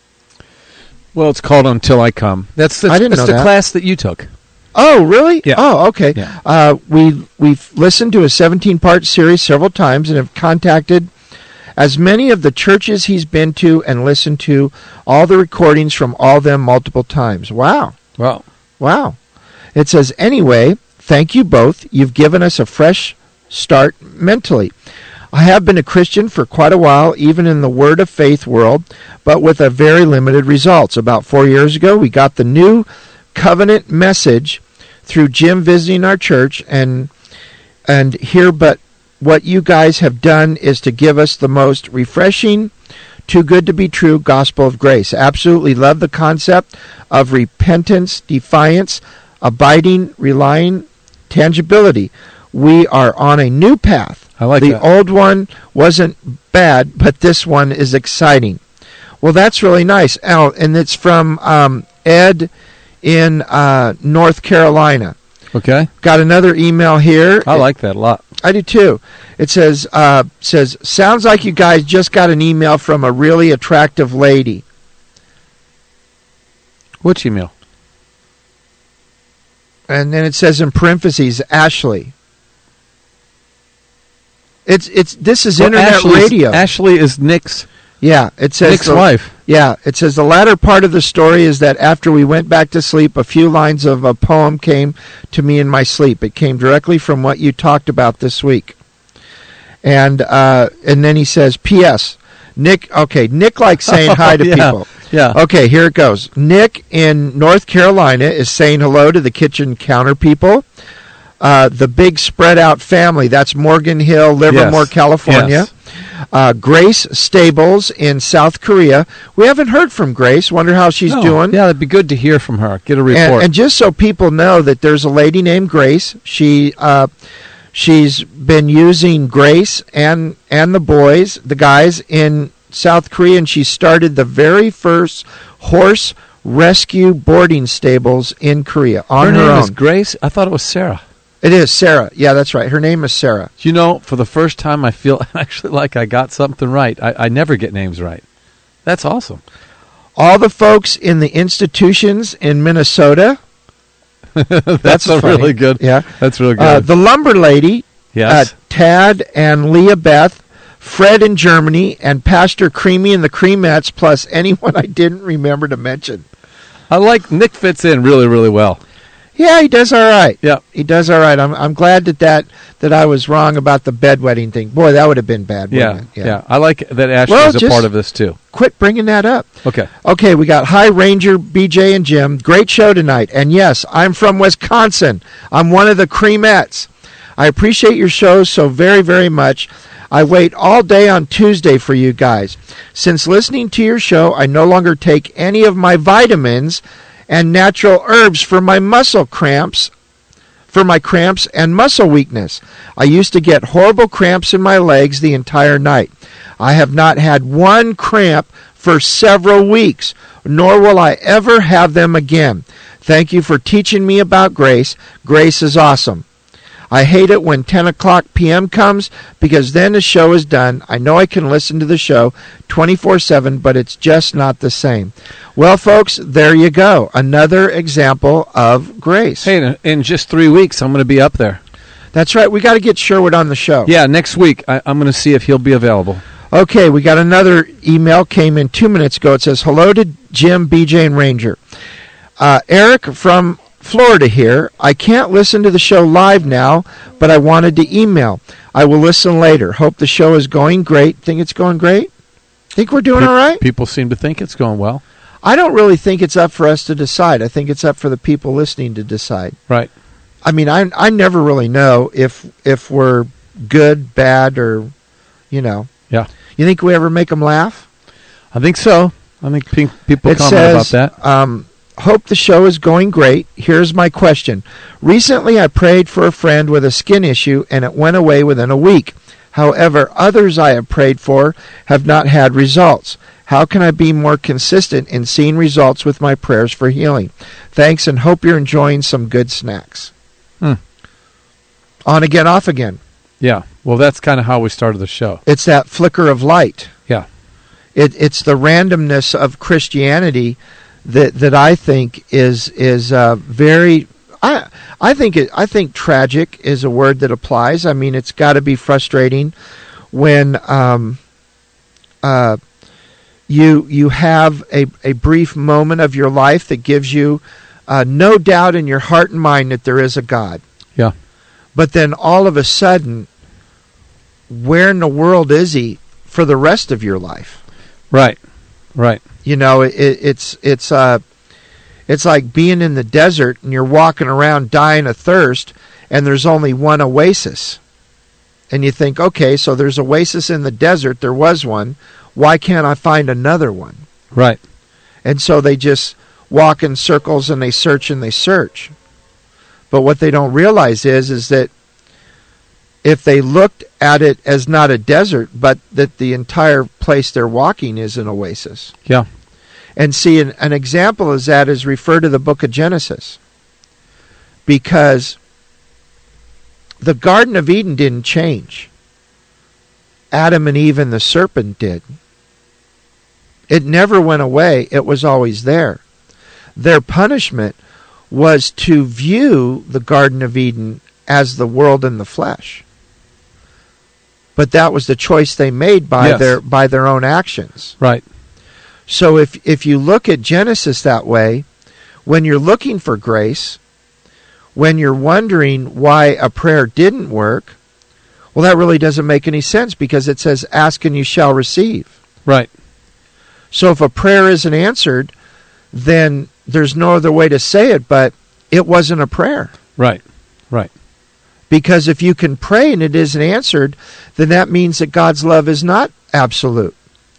Well, it's called Until I Come. That's the class that you took. Oh, really? Yeah. Oh, okay. Yeah. We've listened to a 17-part series several times and have contacted as many of the churches he's been to and listened to all the recordings from all of them multiple times. Wow. Wow. It says, anyway, thank you both. You've given us a fresh start mentally. I have been a Christian for quite a while, even in the Word of Faith world, but with a very limited results. About 4 years ago, we got the new covenant message through Jim visiting our church and here, but what you guys have done is to give us the most refreshing, too good to be true gospel of grace. Absolutely love the concept of repentance, defiance, abiding, relying, tangibility. We are on a new path. I like the that. old one wasn't bad, but this one is exciting. Well, that's really nice. Al, and it's from Ed in North Carolina. Okay. Got another email here. I like that a lot. I do too. It says, sounds like you guys just got an email from a really attractive lady. Which email? And then it says in parentheses, Ashley. This is internet radio. Ashley is Nick's. Yeah, it says Nick's wife. Yeah, it says the latter part of the story is that after we went back to sleep, a few lines of a poem came to me in my sleep. It came directly from what you talked about this week. And then he says, P.S. Nick likes saying hi to people. Yeah. Okay, here it goes. Nick in North Carolina is saying hello to the kitchen counter people. The big spread out family, that's Morgan Hill, Livermore, Yes. California. Yes. Grace Stables in South Korea. We haven't heard from Grace. Wonder how she's doing. Yeah, it'd be good to hear from her. Get a report. And just so people know that there's a lady named Grace. She's been using Grace and the guys in South Korea, and she started the very first horse rescue boarding stables in Korea on her name own. is Grace? I thought it was Sarah. It is Sarah. Yeah, that's right. Her name is Sarah. You know, for the first time, I feel actually like I got something right. I never get names right. That's awesome. All the folks in the institutions in Minnesota. That's funny. really good. Yeah, that's really good. The lumber lady. Yes. Tad and Leah Beth, Fred in Germany, and Pastor Creamy and the Creamettes, plus anyone I didn't remember to mention. I like Nick fits in really, really well. Yeah, he does all right. Yeah. He does all right. I'm glad that I was wrong about the bedwetting thing. Boy, that would have been bad. Yeah, Wouldn't it? yeah. I like that Ashley's a part of this too. Quit bringing that up. Okay, we got Hi Ranger, BJ, and Jim. Great show tonight. And yes, I'm from Wisconsin. I'm one of the Creamettes. I appreciate your shows so very, very much. I wait all day on Tuesday for you guys. Since listening to your show, I no longer take any of my vitamins and natural herbs for my cramps and muscle weakness. I used to get horrible cramps in my legs the entire night. I have not had one cramp for several weeks, nor will I ever have them again. Thank you for teaching me about grace. Grace is awesome. I hate it when 10 o'clock p.m. comes because then the show is done. I know I can listen to the show 24/7, but it's just not the same. Well, folks, there you go. Another example of grace. Hey, in just 3 weeks, I'm going to be up there. That's right. We got to get Sherwood on the show. Yeah, next week. I'm going to see if he'll be available. Okay, we got another email came in 2 minutes ago. It says, hello to Jim, BJ, and Ranger. Eric from Florida here. I can't listen to the show live now, but I wanted to email. I will listen later. Hope the show is going great. Think it's going great? Think we're doing all right? People seem to think it's going well. I don't really think it's up for us to decide. I think it's up for the people listening to decide. Right. I mean, I never really know if we're good, bad, or, Yeah. You think we ever make them laugh? I think so. I think people It comment says, about that. Hope the show is going great. Here's my question. Recently, I prayed for a friend with a skin issue, and it went away within a week. However, others I have prayed for have not had results. How can I be more consistent in seeing results with my prayers for healing? Thanks, and hope you're enjoying some good snacks. On again, off again. Yeah. Well, that's kind of how we started the show. It's that flicker of light. Yeah. It's the randomness of Christianity that I think is very. I think tragic is a word that applies. I mean, it's got to be frustrating when you have a brief moment of your life that gives you no doubt in your heart and mind that there is a God. Yeah. But then all of a sudden, where in the world is he for the rest of your life? Right. You know, it's It's like being in the desert and you're walking around dying of thirst and there's only one oasis. And you think, okay, so there's oasis in the desert. There was one. Why can't I find another one? Right. And so they just walk in circles and they search and they search. But what they don't realize is that if they looked at it as not a desert, but that the entire place they're walking is an oasis. Yeah. And see, an example of that is refer to the book of Genesis. Because the Garden of Eden didn't change. Adam and Eve and the serpent did. It never went away. It was always there. Their punishment was to view the Garden of Eden as the world in the flesh. But that was the choice they made by their own actions. Right. So if you look at Genesis that way, when you're looking for grace, when you're wondering why a prayer didn't work, well, that really doesn't make any sense because it says, ask and you shall receive. Right. So if a prayer isn't answered, then there's no other way to say it, but it wasn't a prayer. Right. Right. Because if you can pray and it isn't answered, then that means that God's love is not absolute.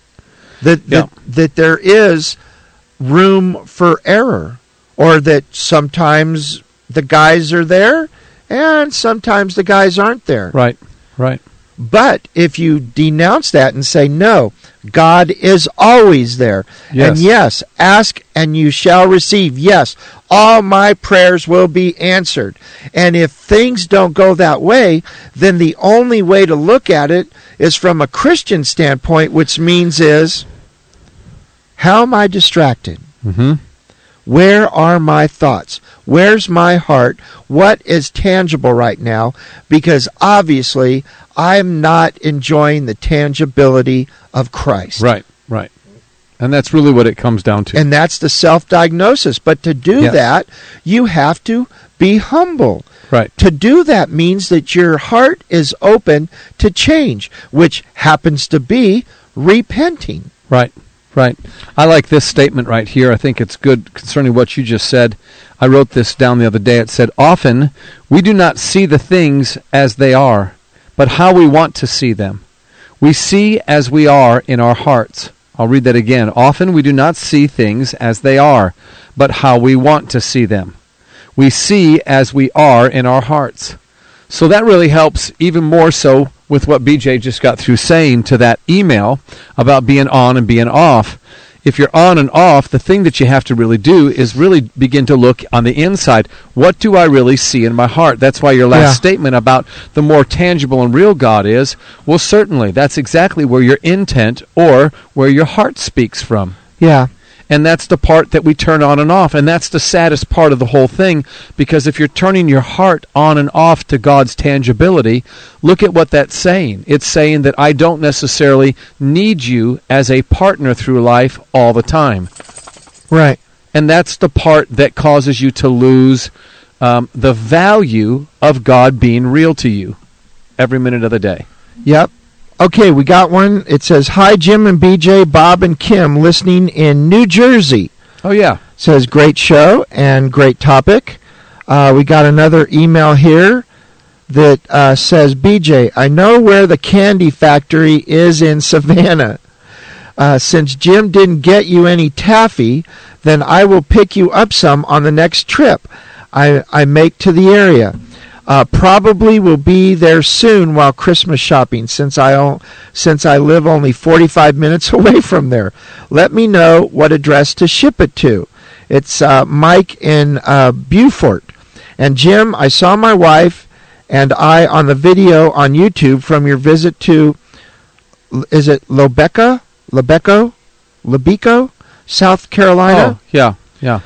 That there is room for error, or that sometimes the guys are there and sometimes the guys aren't there. Right. Right. But if you denounce that and say, no, God is always there. Yes. And yes, ask and you shall receive. Yes, all my prayers will be answered. And if things don't go that way, then the only way to look at it is from a Christian standpoint, which means is, how am I distracted? Mm-hmm. Where are my thoughts? Where's my heart? What is tangible right now? Because obviously, I'm not enjoying the tangibility of Christ. Right, right. And that's really what it comes down to. And that's the self-diagnosis. But to do that, you have to be humble. Right. To do that means that your heart is open to change, which happens to be repenting. Right. Right. I like this statement right here. I think it's good concerning what you just said. I wrote this down the other day. It said, often we do not see the things as they are, but how we want to see them. We see as we are in our hearts. I'll read that again. Often we do not see things as they are, but how we want to see them. We see as we are in our hearts. So that really helps even more so with what BJ just got through saying to that email about being on and being off. If you're on and off, the thing that you have to really do is really begin to look on the inside. What do I really see in my heart? That's why your last statement about the more tangible and real God is, well, certainly, that's exactly where your intent or where your heart speaks from. Yeah. And that's the part that we turn on and off. And that's the saddest part of the whole thing, because if you're turning your heart on and off to God's tangibility, look at what that's saying. It's saying that I don't necessarily need you as a partner through life all the time. Right. And that's the part that causes you to lose the value of God being real to you every minute of the day. Yep. Okay, we got one. It says, hi, Jim and BJ, Bob and Kim, listening in New Jersey. Oh, yeah. Says, great show and great topic. We got another email here that says, BJ, I know where the candy factory is in Savannah. Since Jim didn't get you any taffy, then I will pick you up some on the next trip I make to the area. Probably will be there soon while Christmas shopping, since I live only 45 minutes away from there. Let me know what address to ship it to. It's Mike in Beaufort. And Jim, I saw my wife and I on the video on YouTube from your visit to, is it Lebeco, South Carolina? Oh, yeah, yeah.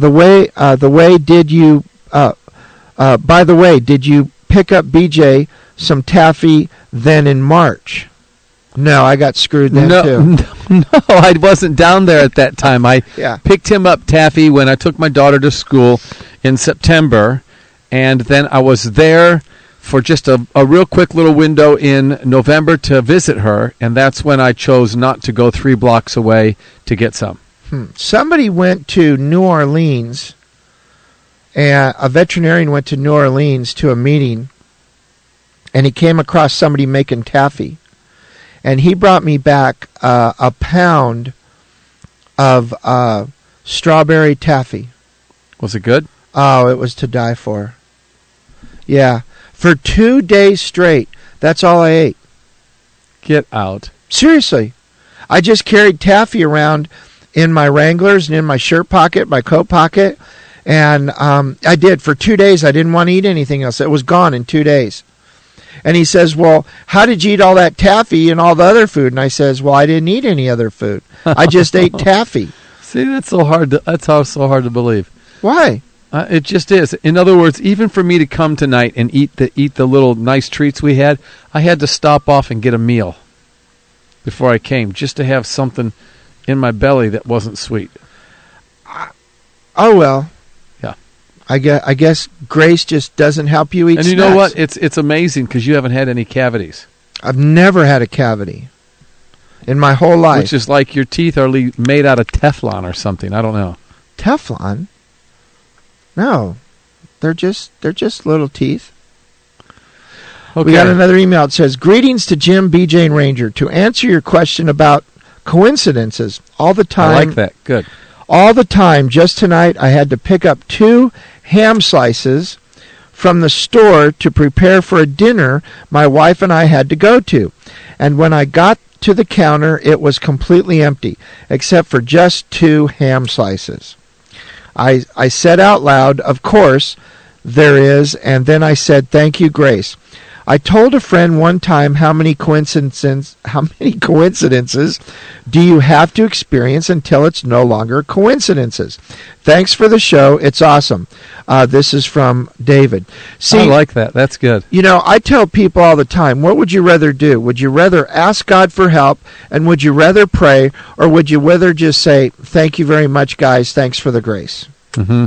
By the way, did you pick up BJ some taffy then in March? No, I got screwed then too. No, I wasn't down there at that time. I picked him up taffy when I took my daughter to school in September, and then I was there for just a real quick little window in November to visit her, and that's when I chose not to go 3 blocks away to get some. Somebody went to New Orleans, and a veterinarian went to New Orleans to a meeting, and he came across somebody making taffy. And he brought me back a pound of strawberry taffy. Was it good? Oh, it was to die for. Yeah. For 2 days straight, that's all I ate. Get out. Seriously. I just carried taffy around in my Wranglers and in my shirt pocket, my coat pocket. And I did. For 2 days, I didn't want to eat anything else. It was gone in 2 days. And he says, well, how did you eat all that taffy and all the other food? And I says, well, I didn't eat any other food. I just ate taffy. See, that's so hard to believe. Why? It just is. In other words, even for me to come tonight and eat the little nice treats we had, I had to stop off and get a meal before I came, just to have something in my belly that wasn't sweet. Oh, well. Yeah. I guess grace just doesn't help you eat And snacks. you know what? It's amazing because you haven't had any cavities. I've never had a cavity in my whole life. Which is like your teeth are made out of Teflon or something. I don't know. Teflon? No. They're just little teeth. Okay. We got another email. It says, greetings to Jim, BJ, and Ranger. To answer your question about coincidences, all the time. I like that. Good. All the time, just tonight, I had to pick up 2 ham slices from the store to prepare for a dinner my wife and I had to go to. And when I got to the counter, it was completely empty, except for just 2 ham slices. I said out loud, of course, there is, and then I said, thank you, Grace. I told a friend one time how many coincidences do you have to experience until it's no longer coincidences? Thanks for the show. It's awesome. This is from David. See, I like that. That's good. You know, I tell people all the time, what would you rather do? Would you rather ask God for help, and would you rather pray, or would you rather just say, thank you very much, guys, thanks for the grace? Mm-hmm.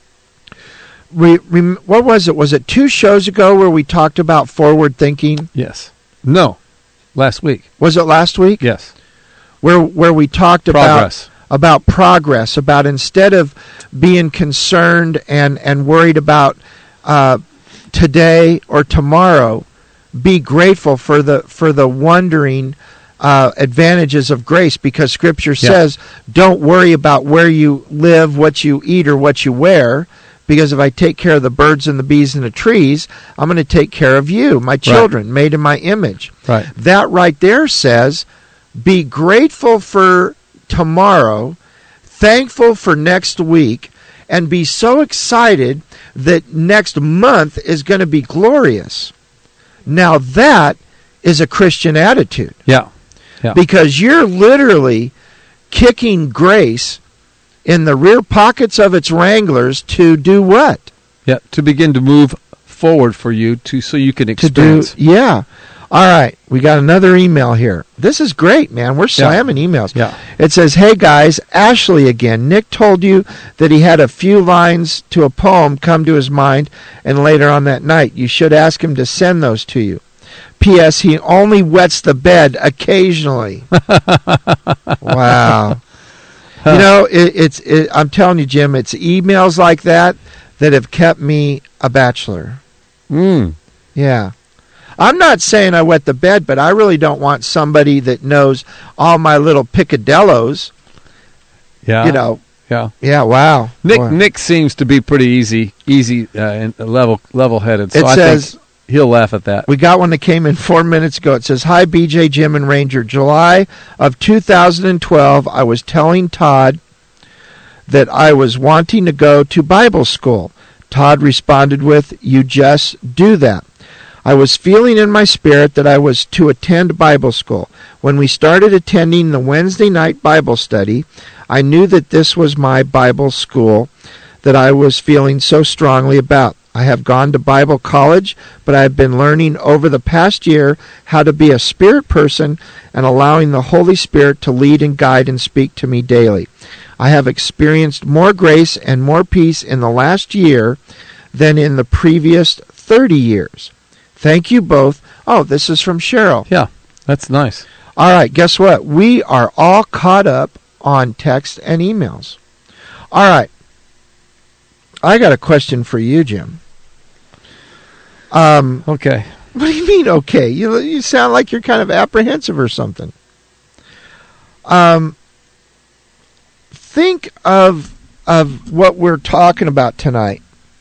What was it? Was it 2 shows ago where we talked about forward thinking? Yes. No. Last week. Was it last week? Yes. Where we talked Progress. about progress, about instead of being concerned and worried about today or tomorrow, be grateful for the wondering advantages of grace, because Scripture says, don't worry about where you live, what you eat, or what you wear, because if I take care of the birds and the bees and the trees, I'm going to take care of you, my children, made in my image. Right. That right there says, be grateful for tomorrow, thankful for next week, and be so excited that next month is going to be glorious. Now that is a Christian attitude. Yeah. Because you're literally kicking grace in the rear pockets of its Wranglers to do what? Yeah, to begin to move forward for you so you can experience. Yeah. All right, we got another email here. This is great, man. We're slamming emails. Yeah. It says, hey, guys, Ashley again. Nick told you that he had a few lines to a poem come to his mind, and later on that night, you should ask him to send those to you. P.S. He only wets the bed occasionally. Wow. You know, I'm telling you, Jim, it's emails like that have kept me a bachelor. Yeah. I'm not saying I wet the bed, but I really don't want somebody that knows all my little picadillos. Yeah. You know. Yeah. Yeah, wow. Nick seems to be pretty easy and level-headed. So I think he'll laugh at that. We got one that came in 4 minutes ago. It says, hi, BJ, Jim, and Ranger. July of 2012, I was telling Todd that I was wanting to go to Bible school. Todd responded with, you just do that. I was feeling in my spirit that I was to attend Bible school. When we started attending the Wednesday night Bible study, I knew that this was my Bible school that I was feeling so strongly about. I have gone to Bible college, but I have been learning over the past year how to be a spirit person and allowing the Holy Spirit to lead and guide and speak to me daily. I have experienced more grace and more peace in the last year than in the previous 30 years. Thank you both. Oh, this is from Cheryl. Yeah, that's nice. All right, guess what? We are all caught up on text and emails. All right. I got a question for you, Jim. Okay. What do you mean, okay? You sound like you're kind of apprehensive or something. Think of what we're talking about tonight.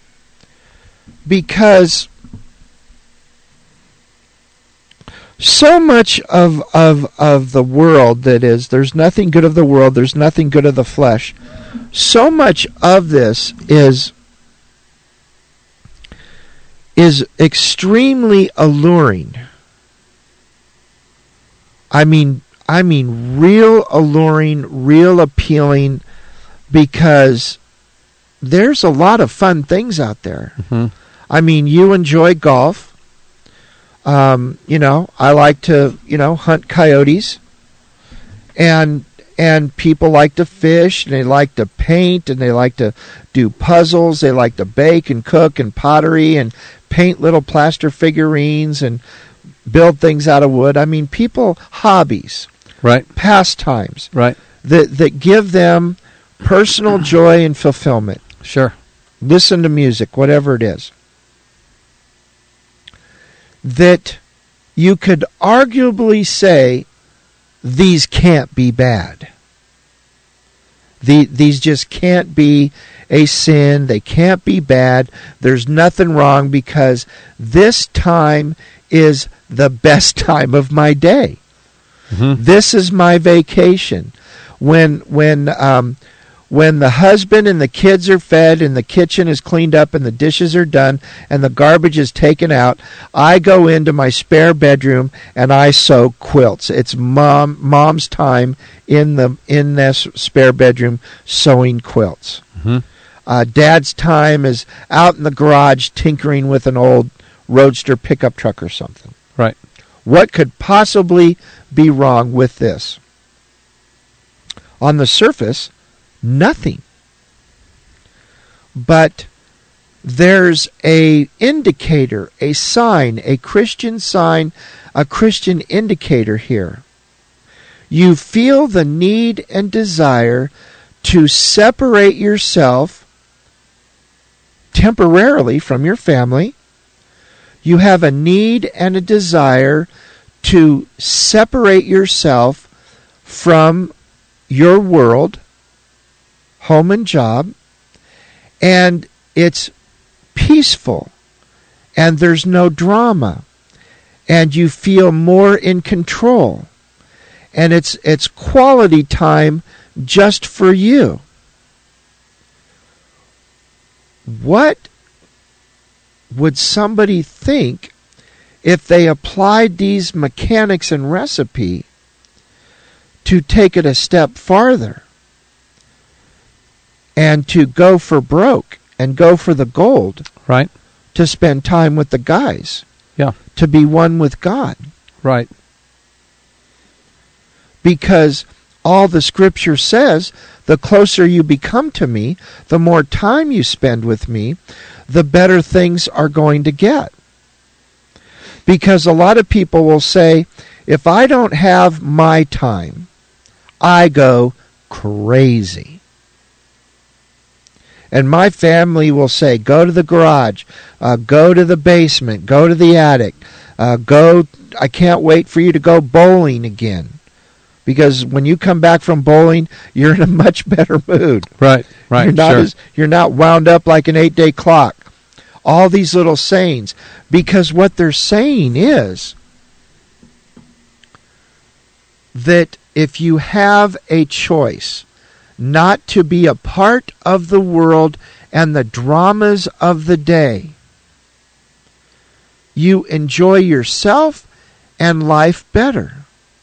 Because so much of the world that is, there's nothing good of the world, there's nothing good of the flesh. So much of this is extremely alluring. I mean real alluring, real appealing, because there's a lot of fun things out there. Mm-hmm. I mean, you enjoy golf. I like to, hunt coyotes, and people like to fish, and they like to paint, and they like to do puzzles. They like to bake and cook and pottery and paint little plaster figurines and build things out of wood. I mean, hobbies, right, pastimes, right, that give them personal joy and fulfillment. Sure. Listen to music, whatever it is. That you could arguably say these can't be bad. These just can't be a sin. They can't be bad. There's nothing wrong because this time is the best time of my day. Mm-hmm. This is my vacation. When the husband and the kids are fed and the kitchen is cleaned up and the dishes are done and the garbage is taken out, I go into my spare bedroom and I sew quilts. It's mom's time in this spare bedroom sewing quilts. Mm-hmm. Dad's time is out in the garage tinkering with an old Roadster pickup truck or something. Right. What could possibly be wrong with this? On the surface, nothing. But there's a indicator, a sign, a Christian sign, a Christian indicator here. You feel the need and desire to separate yourself temporarily from your family. You have a need and a desire to separate yourself from your world, home and job, and it's peaceful, and there's no drama, and you feel more in control, and it's quality time just for you. What would somebody think if they applied these mechanics and recipe to take it a step farther and to go for broke and go for the gold? Right. To spend time with the guys. Yeah. To be one with God. Right. Because all the Scripture says, the closer you become to me, the more time you spend with me, the better things are going to get. Because a lot of people will say, if I don't have my time, I go crazy. And my family will say, go to the garage, go to the basement, go to the attic, I can't wait for you to go bowling again. Because when you come back from bowling, you're in a much better mood. Right. You're not wound up like an 8-day clock. All these little sayings. Because what they're saying is that if you have a choice not to be a part of the world and the dramas of the day, you enjoy yourself and life better.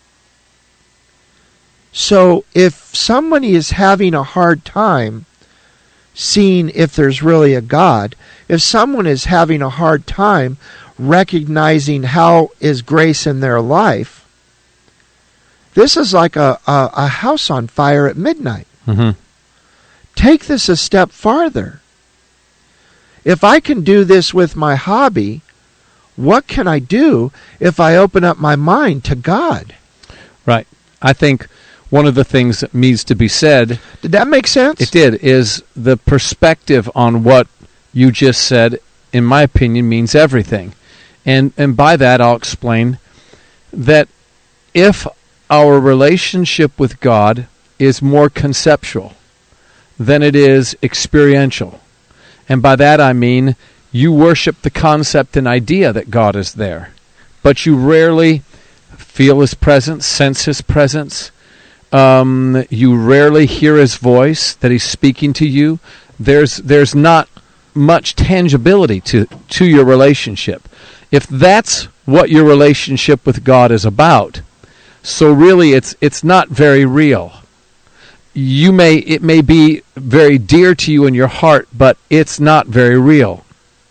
So if somebody is having a hard time seeing if there's really a God, if someone is having a hard time recognizing how is grace in their life, this is like a house on fire at midnight. Mm-hmm. Take this a step farther. If I can do this with my hobby, what can I do if I open up my mind to God? Right. I think one of the things that needs to be said. Did that make sense? It did. Is the perspective on what you just said, in my opinion, means everything. And by that, I'll explain that if our relationship with God is more conceptual than it is experiential, and by that I mean you worship the concept and idea that God is there, but you rarely feel His presence, sense His presence. You rarely hear His voice, that He's speaking to you. There's not much tangibility to your relationship. If that's what your relationship with God is about, so really it's not very real. It may be very dear to you in your heart, but it's not very real.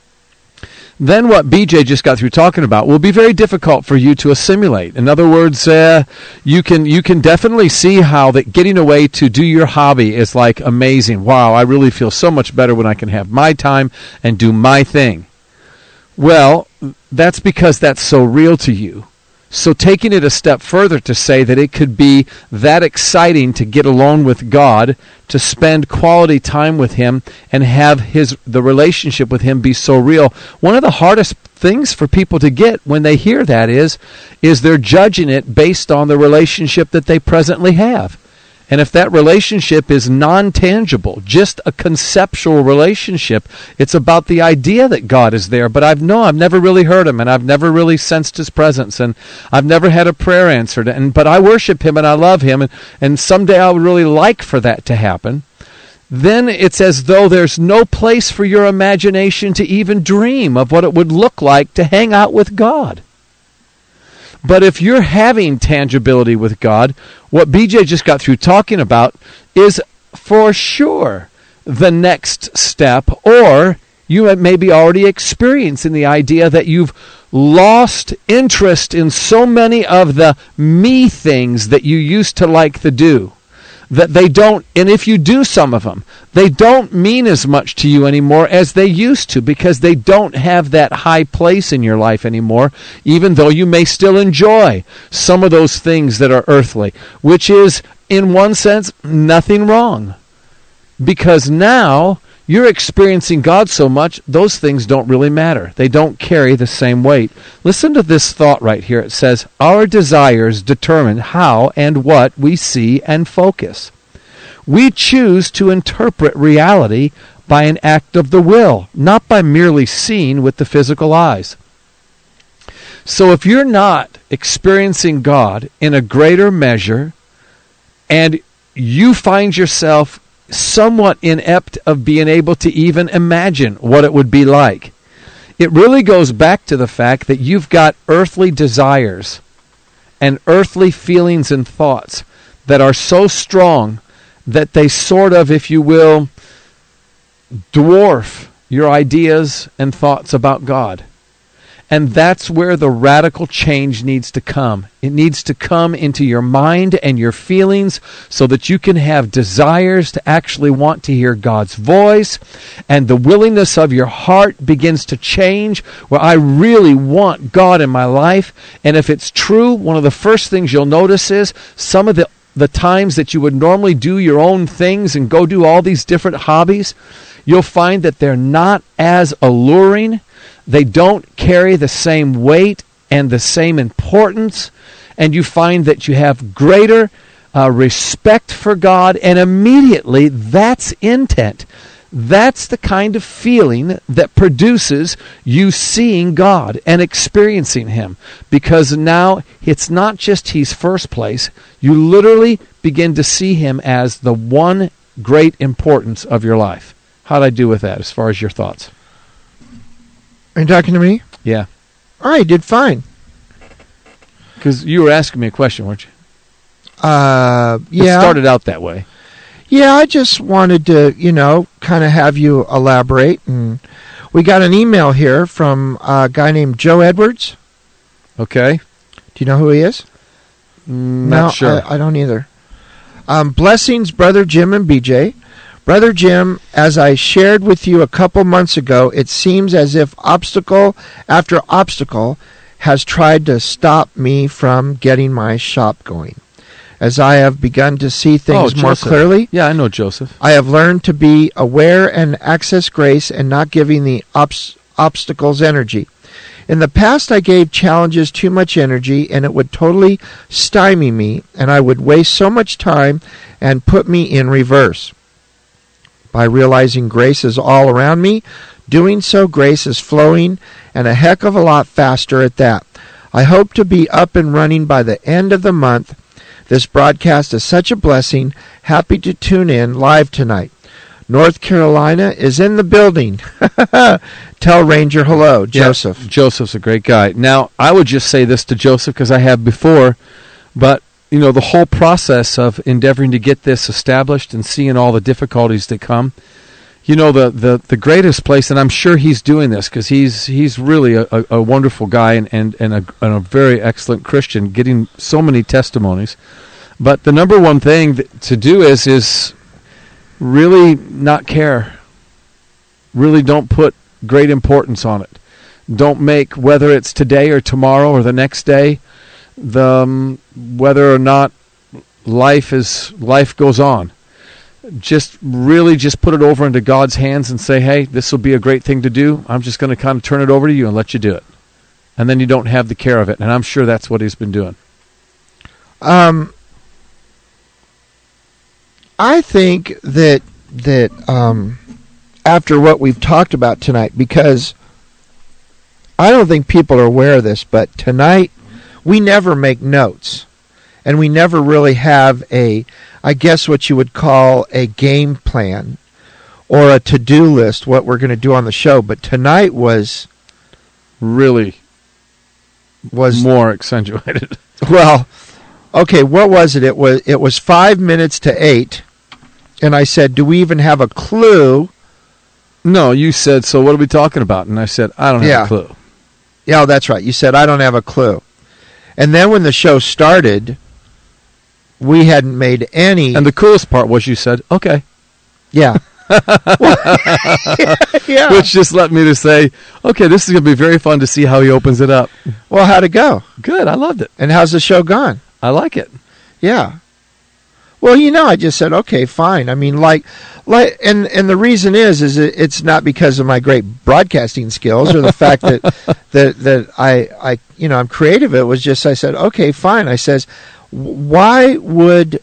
Then what BJ just got through talking about will be very difficult for you to assimilate. In other words, you can definitely see how that getting away to do your hobby is like amazing. Wow, I really feel so much better when I can have my time and do my thing. Well, that's because that's so real to you. So taking it a step further to say that it could be that exciting to get alone with God, to spend quality time with Him, and have the relationship with Him be so real. One of the hardest things for people to get when they hear that is they're judging it based on the relationship that they presently have. And if that relationship is non-tangible, just a conceptual relationship, it's about the idea that God is there. But I've never really heard Him, and I've never really sensed His presence, and I've never had a prayer answered. But I worship Him and I love Him, and someday I would really like for that to happen. Then it's as though there's no place for your imagination to even dream of what it would look like to hang out with God. But if you're having tangibility with God, what BJ just got through talking about is for sure the next step, or you may be already experiencing the idea that you've lost interest in so many of the me things that you used to like to do, that they don't, and if you do some of them, they don't mean as much to you anymore as they used to, because they don't have that high place in your life anymore, even though you may still enjoy some of those things that are earthly, which is, in one sense, nothing wrong. Because now you're experiencing God so much, those things don't really matter. They don't carry the same weight. Listen to this thought right here. It says, our desires determine how and what we see and focus. We choose to interpret reality by an act of the will, not by merely seeing with the physical eyes. So if you're not experiencing God in a greater measure, and you find yourself somewhat inept of being able to even imagine what it would be like, it really goes back to the fact that you've got earthly desires and earthly feelings and thoughts that are so strong that they sort of, if you will, dwarf your ideas and thoughts about God. And that's where the radical change needs to come. It needs to come into your mind and your feelings so that you can have desires to actually want to hear God's voice, and the willingness of your heart begins to change, where I really want God in my life. And if it's true, one of the first things you'll notice is some of the times that you would normally do your own things and go do all these different hobbies, you'll find that they're not as alluring. They don't carry the same weight and the same importance, and you find that you have greater respect for God, and immediately that's intent. That's the kind of feeling that produces you seeing God and experiencing Him, because now it's not just He's first place. You literally begin to see Him as the one great importance of your life. How'd I do with that as far as your thoughts? Are you talking to me? Yeah. All right, did fine. Because you were asking me a question, weren't you? Yeah. It started out that way. Yeah, I just wanted to, kind of have you elaborate. And we got an email here from a guy named Joe Edwards. Okay. Do you know who he is? Not sure. I don't either. Blessings, Brother Jim and BJ. Brother Jim, as I shared with you a couple months ago, it seems as if obstacle after obstacle has tried to stop me from getting my shop going. as I have begun to see things more Joseph. clearly. Yeah, I know Joseph. I have learned to be aware and access grace and not giving the obstacles energy. In the past, I gave challenges too much energy, and it would totally stymie me, and I would waste so much time and put me in reverse. By realizing grace is all around me, doing so, grace is flowing, and a heck of a lot faster at that. I hope to be up and running by the end of the month. This broadcast is such a blessing. Happy to tune in live tonight. North Carolina is in the building. Tell Ranger hello, Joseph. Yeah, Joseph's a great guy. Now, I would just say this to Joseph because I have before, but the whole process of endeavoring to get this established and seeing all the difficulties that come, the greatest place, and I'm sure he's doing this because he's really a wonderful guy and a very excellent Christian, getting so many testimonies. But the number one thing to do is really not care. Really don't put great importance on it. Don't make, whether it's today or tomorrow or the next day, whether or not life goes on. Just put it over into God's hands and say, hey, this will be a great thing to do. I'm just going to kind of turn it over to you and let you do it. And then you don't have the care of it. And I'm sure that's what he's been doing. I think that after what we've talked about tonight, because I don't think people are aware of this, but tonight we never make notes, and we never really have I guess what you would call a game plan or a to-do list, what we're going to do on the show. But tonight was more accentuated. Well, okay, what was it? It was 5 minutes to 8. And I said, do we even have a clue? No, you said, so what are we talking about? And I said, I don't have a clue. Yeah, that's right. You said, I don't have a clue. And then when the show started, we hadn't made any. And the coolest part was you said, okay. Yeah. Yeah. Which just led me to say, okay, this is going to be very fun to see how he opens it up. Well, how'd it go? Good. I loved it. And how's the show gone? I like it. Yeah. Well, I just said, okay, fine. I mean, and the reason is it's not because of my great broadcasting skills or the fact that I'm creative. It was just, I said, okay, fine. I says, why would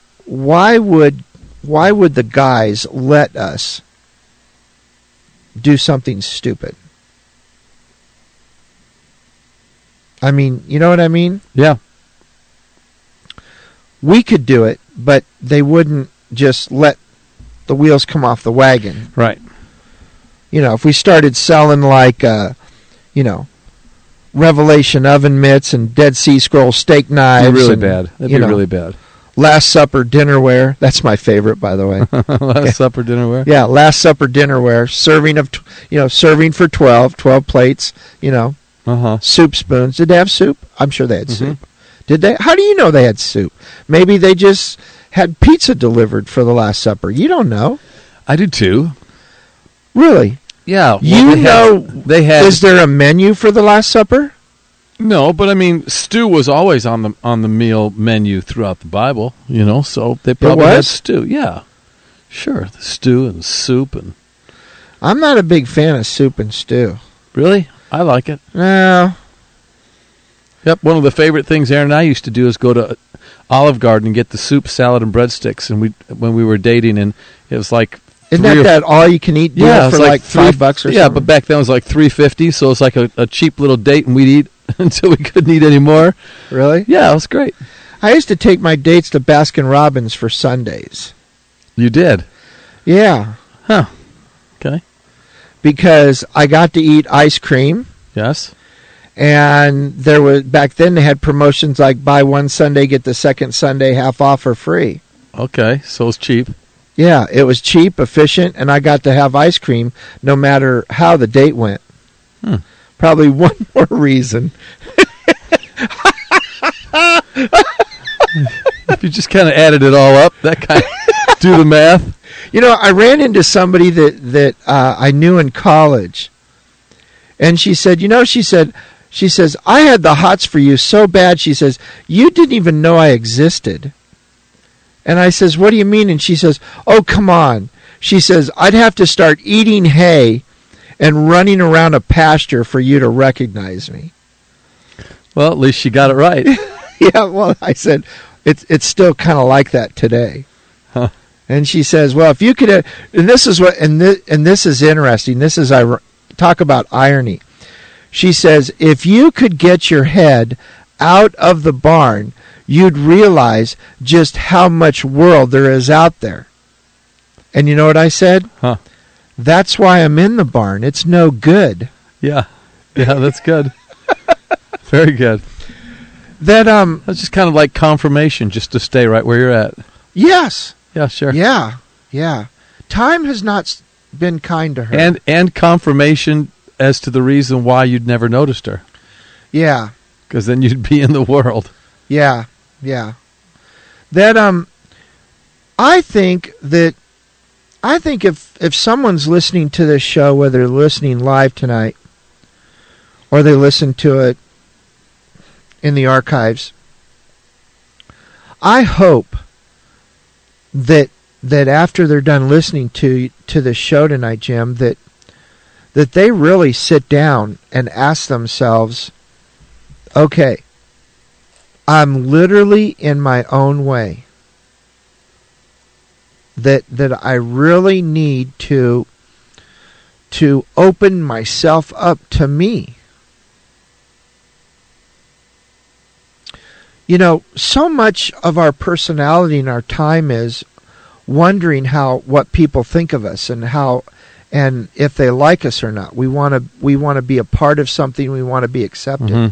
the guys let us do something stupid? I mean, you know what I mean? Yeah. We could do it, but they wouldn't just let the wheels come off the wagon. Right. If we started selling Revelation oven mitts and Dead Sea Scroll steak knives. That'd be really bad. That'd be really bad. Last Supper dinnerware. That's my favorite, by the way. Last Supper dinnerware? Yeah, Last Supper dinnerware. Serving for 12 plates, soup spoons. Did they have soup? I'm sure they had soup. Did they? How do you know they had soup? Maybe they just had pizza delivered for the Last Supper. You don't know. I do too. Really? Yeah. Well, they had. Is there a menu for the Last Supper? No, but I mean, stew was always on the meal menu throughout the Bible. So they probably had stew. Yeah, sure, the stew and soup and. I'm not a big fan of soup and stew. Really? I like it. No. Yep, one of the favorite things Aaron and I used to do is go to Olive Garden and get the soup, salad, and breadsticks. And when we were dating, and it was like isn't that all you can eat deal for like $5 or something? Yeah, but back then it was like $3.50, so it's like a cheap little date, and we'd eat until we couldn't eat anymore. Really? Yeah, it was great. I used to take my dates to Baskin Robbins for Sundays. You did? Yeah. Huh. Okay. Because I got to eat ice cream. Yes. And back then they had promotions like buy one Sunday, get the second Sunday half off or free. Okay, so it's cheap. Yeah, it was cheap, efficient, and I got to have ice cream no matter how the date went. Probably one more reason. If you just kind of added it all up, that kind of do the math. I ran into somebody that I knew in college, and she said, she says, I had the hots for you so bad, she says, you didn't even know I existed. And I says, what do you mean? And she says, oh, come on. She says, I'd have to start eating hay and running around a pasture for you to recognize me. Well, at least she got it right. Yeah, well, I said, it's still kind of like that today. Huh. And she says, well, if you could, and this is what, and this is interesting. This is, talk about irony. She says, if you could get your head out of the barn, you'd realize just how much world there is out there. And you know what I said? Huh. That's why I'm in the barn. It's no good. Yeah. Yeah, that's good. Very good. That's just kind of like confirmation, just to stay right where you're at. Yes. Yeah, sure. Yeah. Time has not been kind to her. And confirmation as to the reason why you'd never noticed her. Yeah. Because then you'd be in the world. Yeah. That I think if someone's listening to this show, whether they're listening live tonight or they listen to it in the archives, I hope that after they're done listening to the show tonight, Jim, that they really sit down and ask themselves, okay, I'm literally in my own way. That I really need to open myself up to me. You know, so much of our personality and our time is wondering what people think of us and if they like us or not. We want to be a part of something. We want to be accepted. Mm-hmm.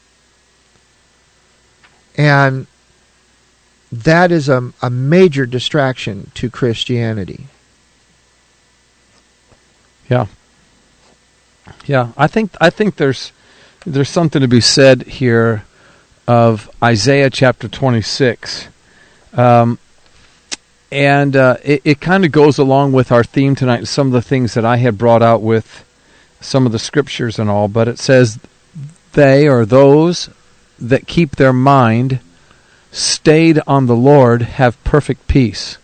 And that is a major distraction to Christianity. Yeah. I think there's something to be said here of Isaiah chapter 26, and it kind of goes along with our theme tonight. And some of the things that I had brought out with some of the scriptures and all, but it says, "They or those that keep their mind stayed on the Lord have perfect peace."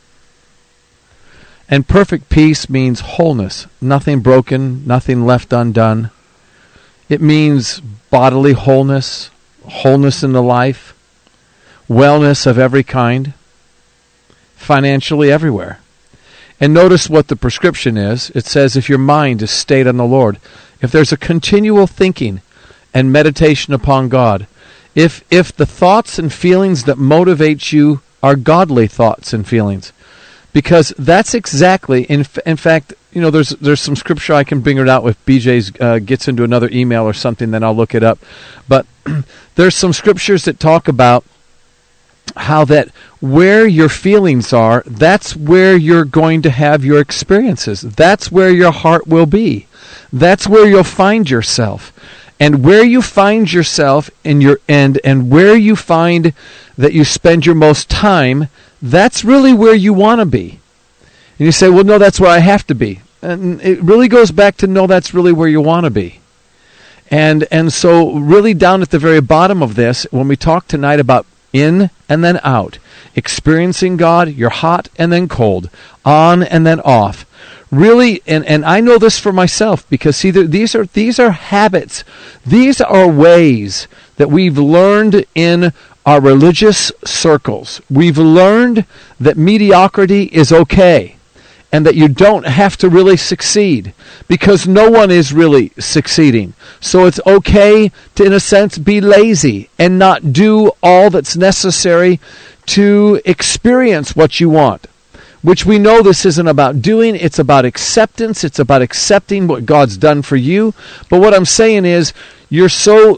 And perfect peace means wholeness, nothing broken, nothing left undone. It means bodily wholeness, wholeness in the life, wellness of every kind, financially everywhere. And notice what the prescription is. It says if your mind is stayed on the Lord, if there's a continual thinking and meditation upon God, if the thoughts and feelings that motivate you are godly thoughts and feelings, because that's exactly, in fact, you know, there's some scripture I can bring it out if BJ's gets into another email or something, then I'll look it up. But there's some scriptures that talk about how that where your feelings are, that's where you're going to have your experiences. That's where your heart will be. That's where you'll find yourself. And where you find yourself in your end, and where you find that you spend your most time, that's really where you want to be. And you say, well, no, that's where I have to be. And it really goes back to, no, that's really where you want to be. And so really down at the very bottom of this, when we talk tonight about in and then out, experiencing God, you're hot and then cold, on and then off. Really, and I know this for myself, because see, these are habits. These are ways that we've learned in our religious circles. We've learned that mediocrity is okay, and that you don't have to really succeed, because no one is really succeeding. So it's okay to, in a sense, be lazy and not do all that's necessary to experience what you want. Which we know this isn't about doing, it's about acceptance, it's about accepting what God's done for you. But what I'm saying is, you're so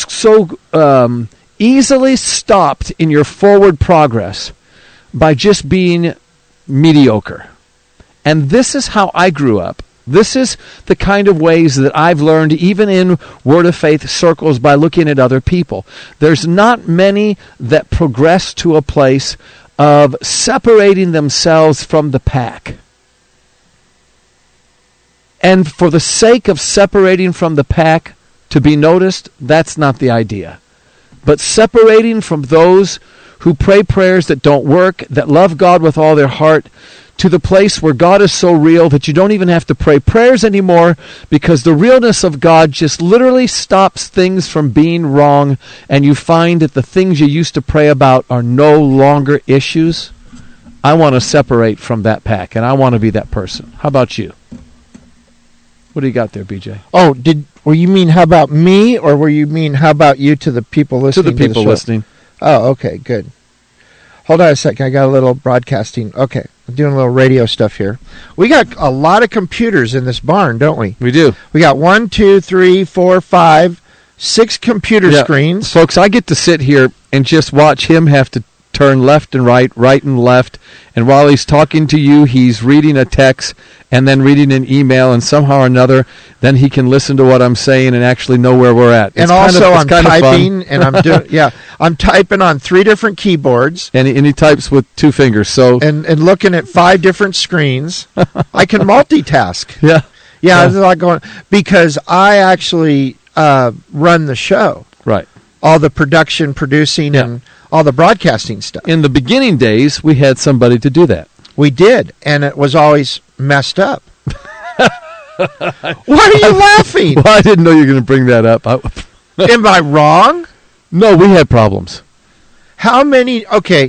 easily stopped in your forward progress by just being mediocre. And this is how I grew up. This is the kind of ways that I've learned, even in Word of Faith circles, by looking at other people. There's not many that progress to a place of separating themselves from the pack. And for the sake of separating from the pack to be noticed, that's not the idea. But separating from those who pray prayers that don't work, that love God with all their heart, to the place where God is so real that you don't even have to pray prayers anymore, because the realness of God just literally stops things from being wrong, and you find that the things you used to pray about are no longer issues. I want to separate from that pack, and I want to be that person. How about you? What do you got there, BJ? Oh, were you mean how about me, or were you mean how about you to the people listening? To the people listening. Oh, okay, good. Hold on a second. I got a little broadcasting. Okay, I'm doing a little radio stuff here. We got a lot of computers in this barn, don't we? We do. We got 1, 2, 3, 4, 5, 6 computer screens. Folks, I get to sit here and just watch him have to turn left and right and left, and while he's talking to you, he's reading a text and then reading an email, and somehow or another, then he can listen to what I'm saying and actually know where we're at. And also, I'm typing, and I'm doing I'm typing on 3 different keyboards, and he types with 2 fingers. So and looking at 5 different screens, I can multitask. Yeah, there's a lot going because I actually run the show. Right. All the producing, and all the broadcasting stuff. In the beginning days, we had somebody to do that. We did, and it was always messed up. Why are you laughing? Well, I didn't know you were going to bring that up. Am I wrong? No, we had problems. How many? Okay,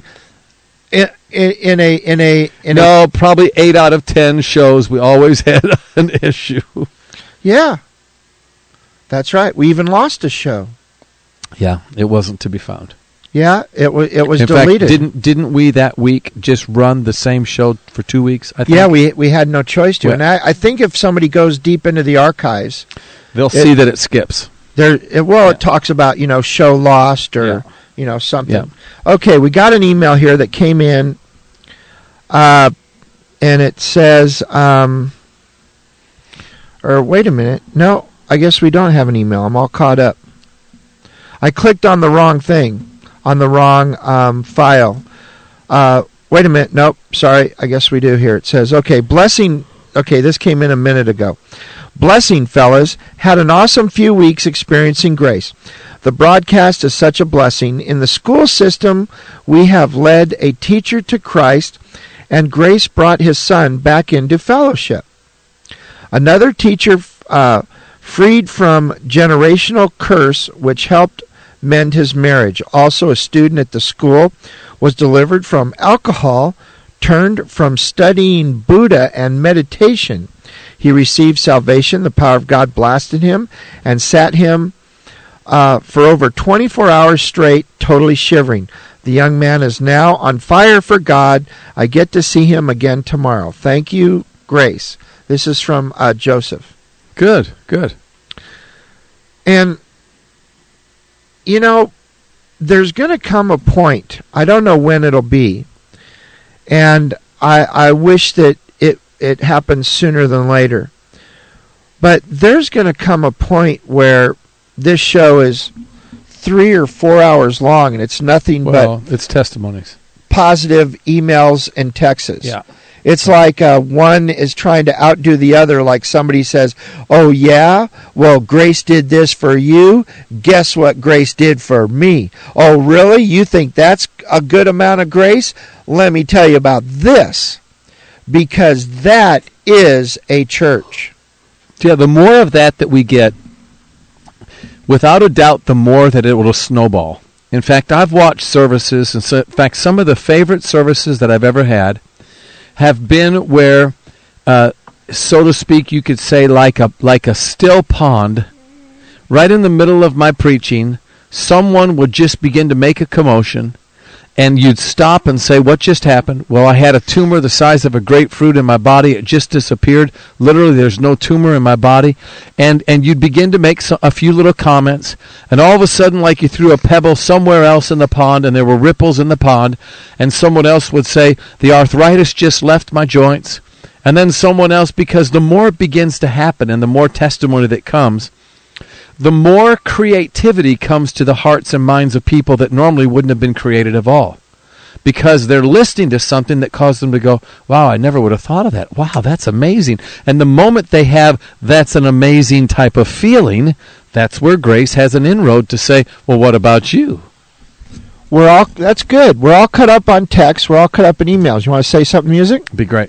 no, probably 8 out of 10 shows we always had an issue. Yeah, that's right. We even lost a show. Yeah, it wasn't to be found. Yeah, it was In deleted. Fact, didn't we that week just run the same show for 2 weeks? I think? Yeah, we had no choice to. And I think if somebody goes deep into the archives, they'll see that it skips. It talks about show lost or something. Yeah. Okay, we got an email here that came in, and it says, or wait a minute, no, I guess we don't have an email. I'm all caught up. I clicked on the wrong thing. On the wrong file. Wait a minute. Nope. Sorry. I guess we do here. It says, okay, blessing. Okay, this came in a minute ago. Blessing, fellas. Had an awesome few weeks experiencing grace. The broadcast is such a blessing. In the school system, we have led a teacher to Christ, and Grace brought his son back into fellowship. Another teacher freed from generational curse, which helped mend his marriage. Also, a student at the school was delivered from alcohol, turned from studying Buddha and meditation. He received salvation. The power of God blasted him and sat him for over 24 hours straight, totally shivering. The young man is now on fire for God. I get to see him again tomorrow. Thank you, Grace. This is from Joseph. Good. And there's going to come a point, I don't know when it'll be, and I wish that it happens sooner than later, but there's going to come a point where this show is 3 or 4 hours long, and it's nothing but it's testimonies, positive emails and texts. Yeah. It's like one is trying to outdo the other, like somebody says, oh, yeah? Well, Grace did this for you. Guess what Grace did for me? Oh, really? You think that's a good amount of grace? Let me tell you about this, because that is a church. Yeah, the more of that we get, without a doubt, the more that it will snowball. In fact, I've watched services, and in fact, some of the favorite services that I've ever had have been where, so to speak, you could say like a still pond, right in the middle of my preaching, someone would just begin to make a commotion, and you'd stop and say, what just happened? Well, I had a tumor the size of a grapefruit in my body. It just disappeared. Literally, there's no tumor in my body. And you'd begin to make a few little comments, and all of a sudden, like you threw a pebble somewhere else in the pond, and there were ripples in the pond, and someone else would say, the arthritis just left my joints. And then someone else, because the more it begins to happen and the more testimony that comes, the more creativity comes to the hearts and minds of people that normally wouldn't have been created at all. Because they're listening to something that caused them to go, wow, I never would have thought of that. Wow, that's amazing. And the moment they have that's an amazing type of feeling, that's where Grace has an inroad to say, well, what about you? That's good. We're all cut up on text. We're all cut up in emails. You want to say something, music? Be great.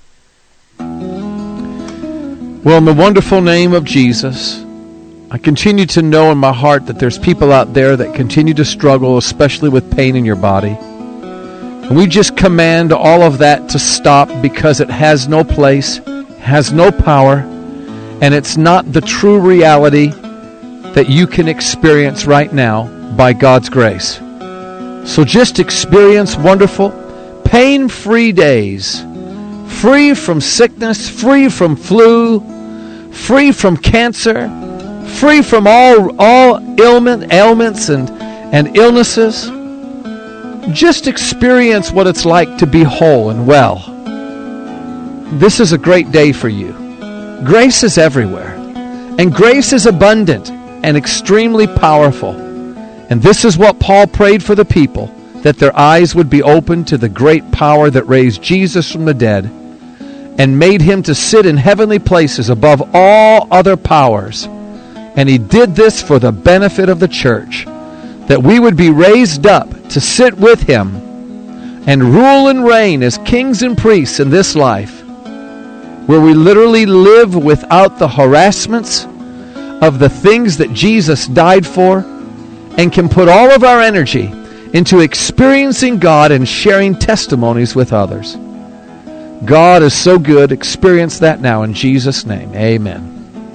Well, in the wonderful name of Jesus, I continue to know in my heart that there's people out there that continue to struggle, especially with pain in your body. And we just command all of that to stop because it has no place, has no power, and it's not the true reality that you can experience right now by God's grace. So just experience wonderful, pain-free days, free from sickness, free from flu, free from cancer, free from all ailments and illnesses. Just experience what it's like to be whole and well. This is a great day for you. Grace is everywhere, and grace is abundant and extremely powerful. And this is what Paul prayed for the people, that their eyes would be opened to the great power that raised Jesus from the dead and made him to sit in heavenly places above all other powers. And he did this for the benefit of the church, that we would be raised up to sit with him and rule and reign as kings and priests in this life, where we literally live without the harassments of the things that Jesus died for, and can put all of our energy into experiencing God and sharing testimonies with others. God is so good. Experience that now in Jesus' name. Amen.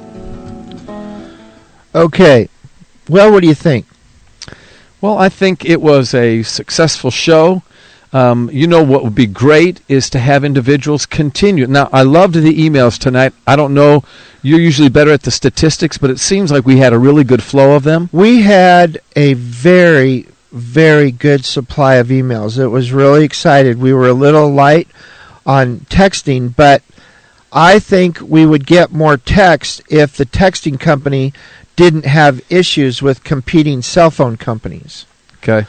Okay. Well, what do you think? Well, I think it was a successful show. What would be great is to have individuals continue. Now, I loved the emails tonight. I don't know, you're usually better at the statistics, but it seems like we had a really good flow of them. We had a very, very good supply of emails. It was really excited. We were a little light on texting, but I think we would get more text if the texting company didn't have issues with competing cell phone companies. Okay.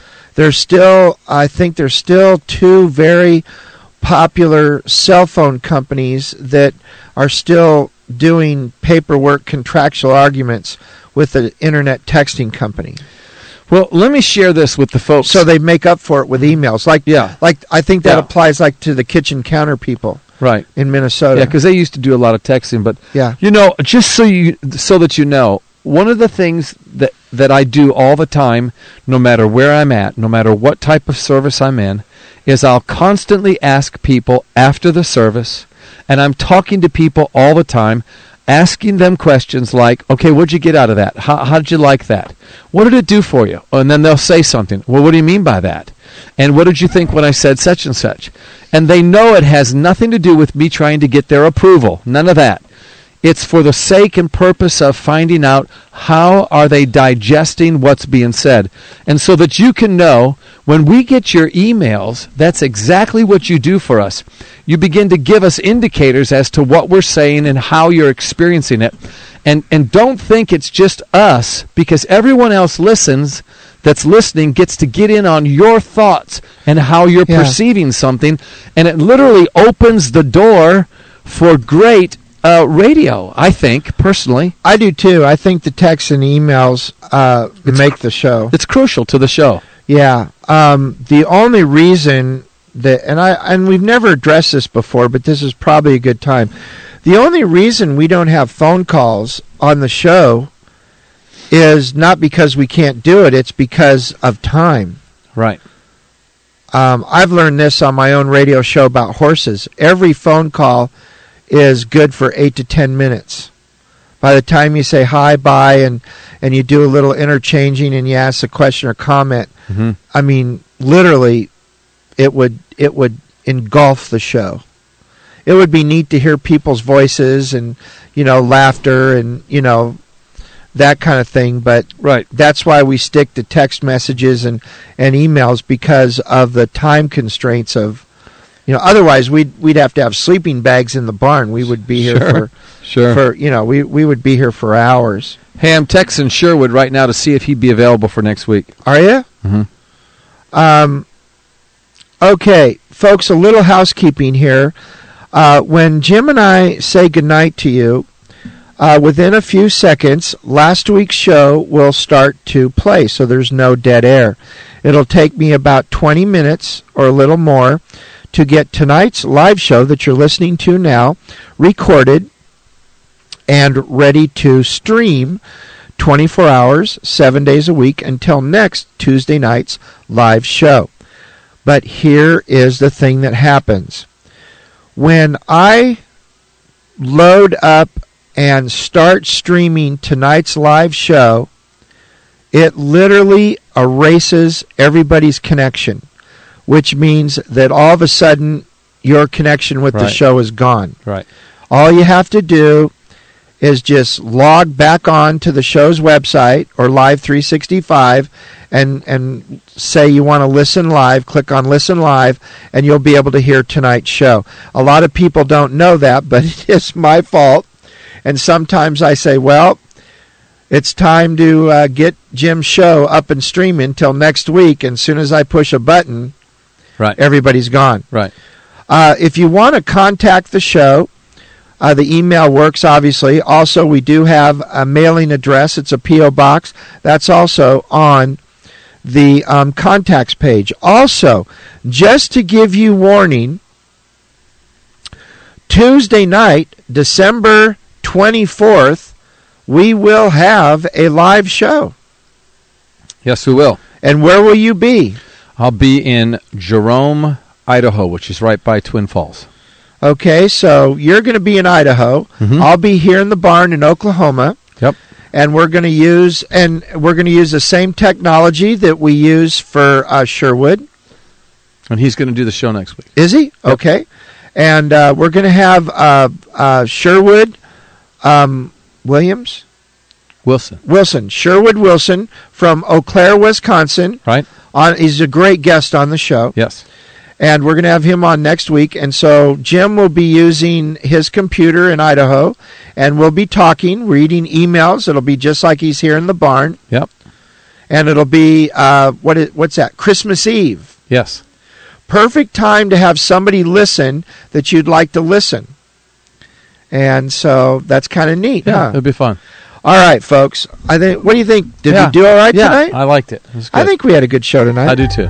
I think there's still two very popular cell phone companies that are still doing paperwork contractual arguments with the internet texting company. Well, let me share this with the folks. So they make up for it with emails. Like I think that applies like to the kitchen counter people. Right. In Minnesota. Yeah, because they used to do a lot of texting, but yeah. Just so that you know, one of the things that I do all the time, no matter where I'm at, no matter what type of service I'm in, is I'll constantly ask people after the service, and I'm talking to people all the time, asking them questions like, okay, what'd you get out of that? How did you like that? What did it do for you? And then they'll say something. Well, what do you mean by that? And what did you think when I said such and such? And they know it has nothing to do with me trying to get their approval. None of that. It's for the sake and purpose of finding out how are they digesting what's being said. And so that you can know, when we get your emails, that's exactly what you do for us. You begin to give us indicators as to what we're saying and how you're experiencing it. And don't think it's just us, because everyone else that's listening gets to get in on your thoughts and how you're perceiving something. And it literally opens the door for great radio, I think, personally. I do too. I think the texts and emails make the show. It's crucial to the show. Yeah. The only reason that, and we've never addressed this before, but this is probably a good time. The only reason we don't have phone calls on the show is not because we can't do it. It's because of time. Right. I've learned this on my own radio show about horses. Every phone call is good for 8 to 10 minutes. By the time you say hi, bye, and you do a little interchanging and you ask a question or comment, I mean, literally, it would engulf the show. It would be neat to hear people's voices and, laughter and, that kind of thing. But that's why we stick to text messages and emails, because of the time constraints of, otherwise we'd have to have sleeping bags in the barn. We would be here we would be here for hours. Hey, I'm texting Sherwood right now to see if he'd be available for next week. Are you? Mm-hmm. Okay, folks, a little housekeeping here. When Jim and I say goodnight to you, within a few seconds, last week's show will start to play, so there's no dead air. It'll take me about 20 minutes or a little more to get tonight's live show that you're listening to now recorded and ready to stream 24 hours, 7 days a week until next Tuesday night's live show. But here is the thing that happens. When I load up and start streaming tonight's live show, it literally erases everybody's connection, which means that all of a sudden your connection with the show is gone. Right. All you have to do is just log back on to the show's website or Live 365 and say you want to listen live, click on Listen Live, and you'll be able to hear tonight's show. A lot of people don't know that, but it is my fault. And sometimes I say, well, it's time to get Jim's show up and streaming until next week, and as soon as I push a button, everybody's gone. Right. If you want to contact the show, the email works, obviously. Also, we do have a mailing address. It's a P.O. box. That's also on the contacts page. Also, just to give you warning, Tuesday night, December 24th, we will have a live show. Yes, we will. And where will you be? I'll be in Jerome, Idaho, which is right by Twin Falls. Okay, so you're going to be in Idaho. Mm-hmm. I'll be here in the barn in Oklahoma. Yep. And we're going to use the same technology that we use for Sherwood. And he's going to do the show next week. Is he? Yep. Okay. And we're going to have Sherwood Wilson. Sherwood Wilson from Eau Claire, Wisconsin. Right. He's a great guest on the show. Yes. And we're going to have him on next week. And so Jim will be using his computer in Idaho, and we'll be talking, reading emails. It'll be just like he's here in the barn. Yep. And it'll be, what's that? Christmas Eve. Yes. Perfect time to have somebody listen that you'd like to listen. And so that's kind of neat, Yeah, huh? it'll be fun. All right, folks. What do you think? Did we do all right tonight? Yeah, I liked it. It was good. I think we had a good show tonight. I do too.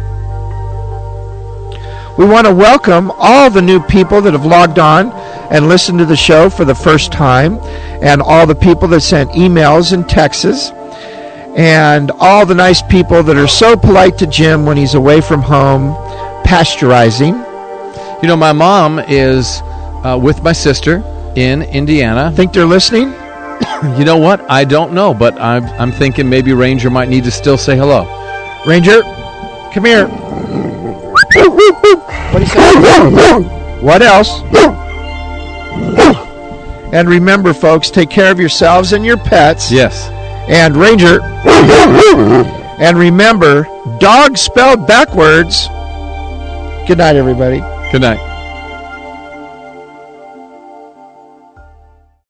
We want to welcome all the new people that have logged on and listened to the show for the first time, and all the people that sent emails and texts, and all the nice people that are so polite to Jim when he's away from home, pasteurizing. You know, my mom is with my sister in Indiana. Think they're listening? You know what? I don't know, but I'm thinking maybe Ranger might need to still say hello. Ranger, come here. What do you say? What else? And remember, folks, take care of yourselves and your pets. Yes. And Ranger, and remember, dog spelled backwards. Good night, everybody. Good night.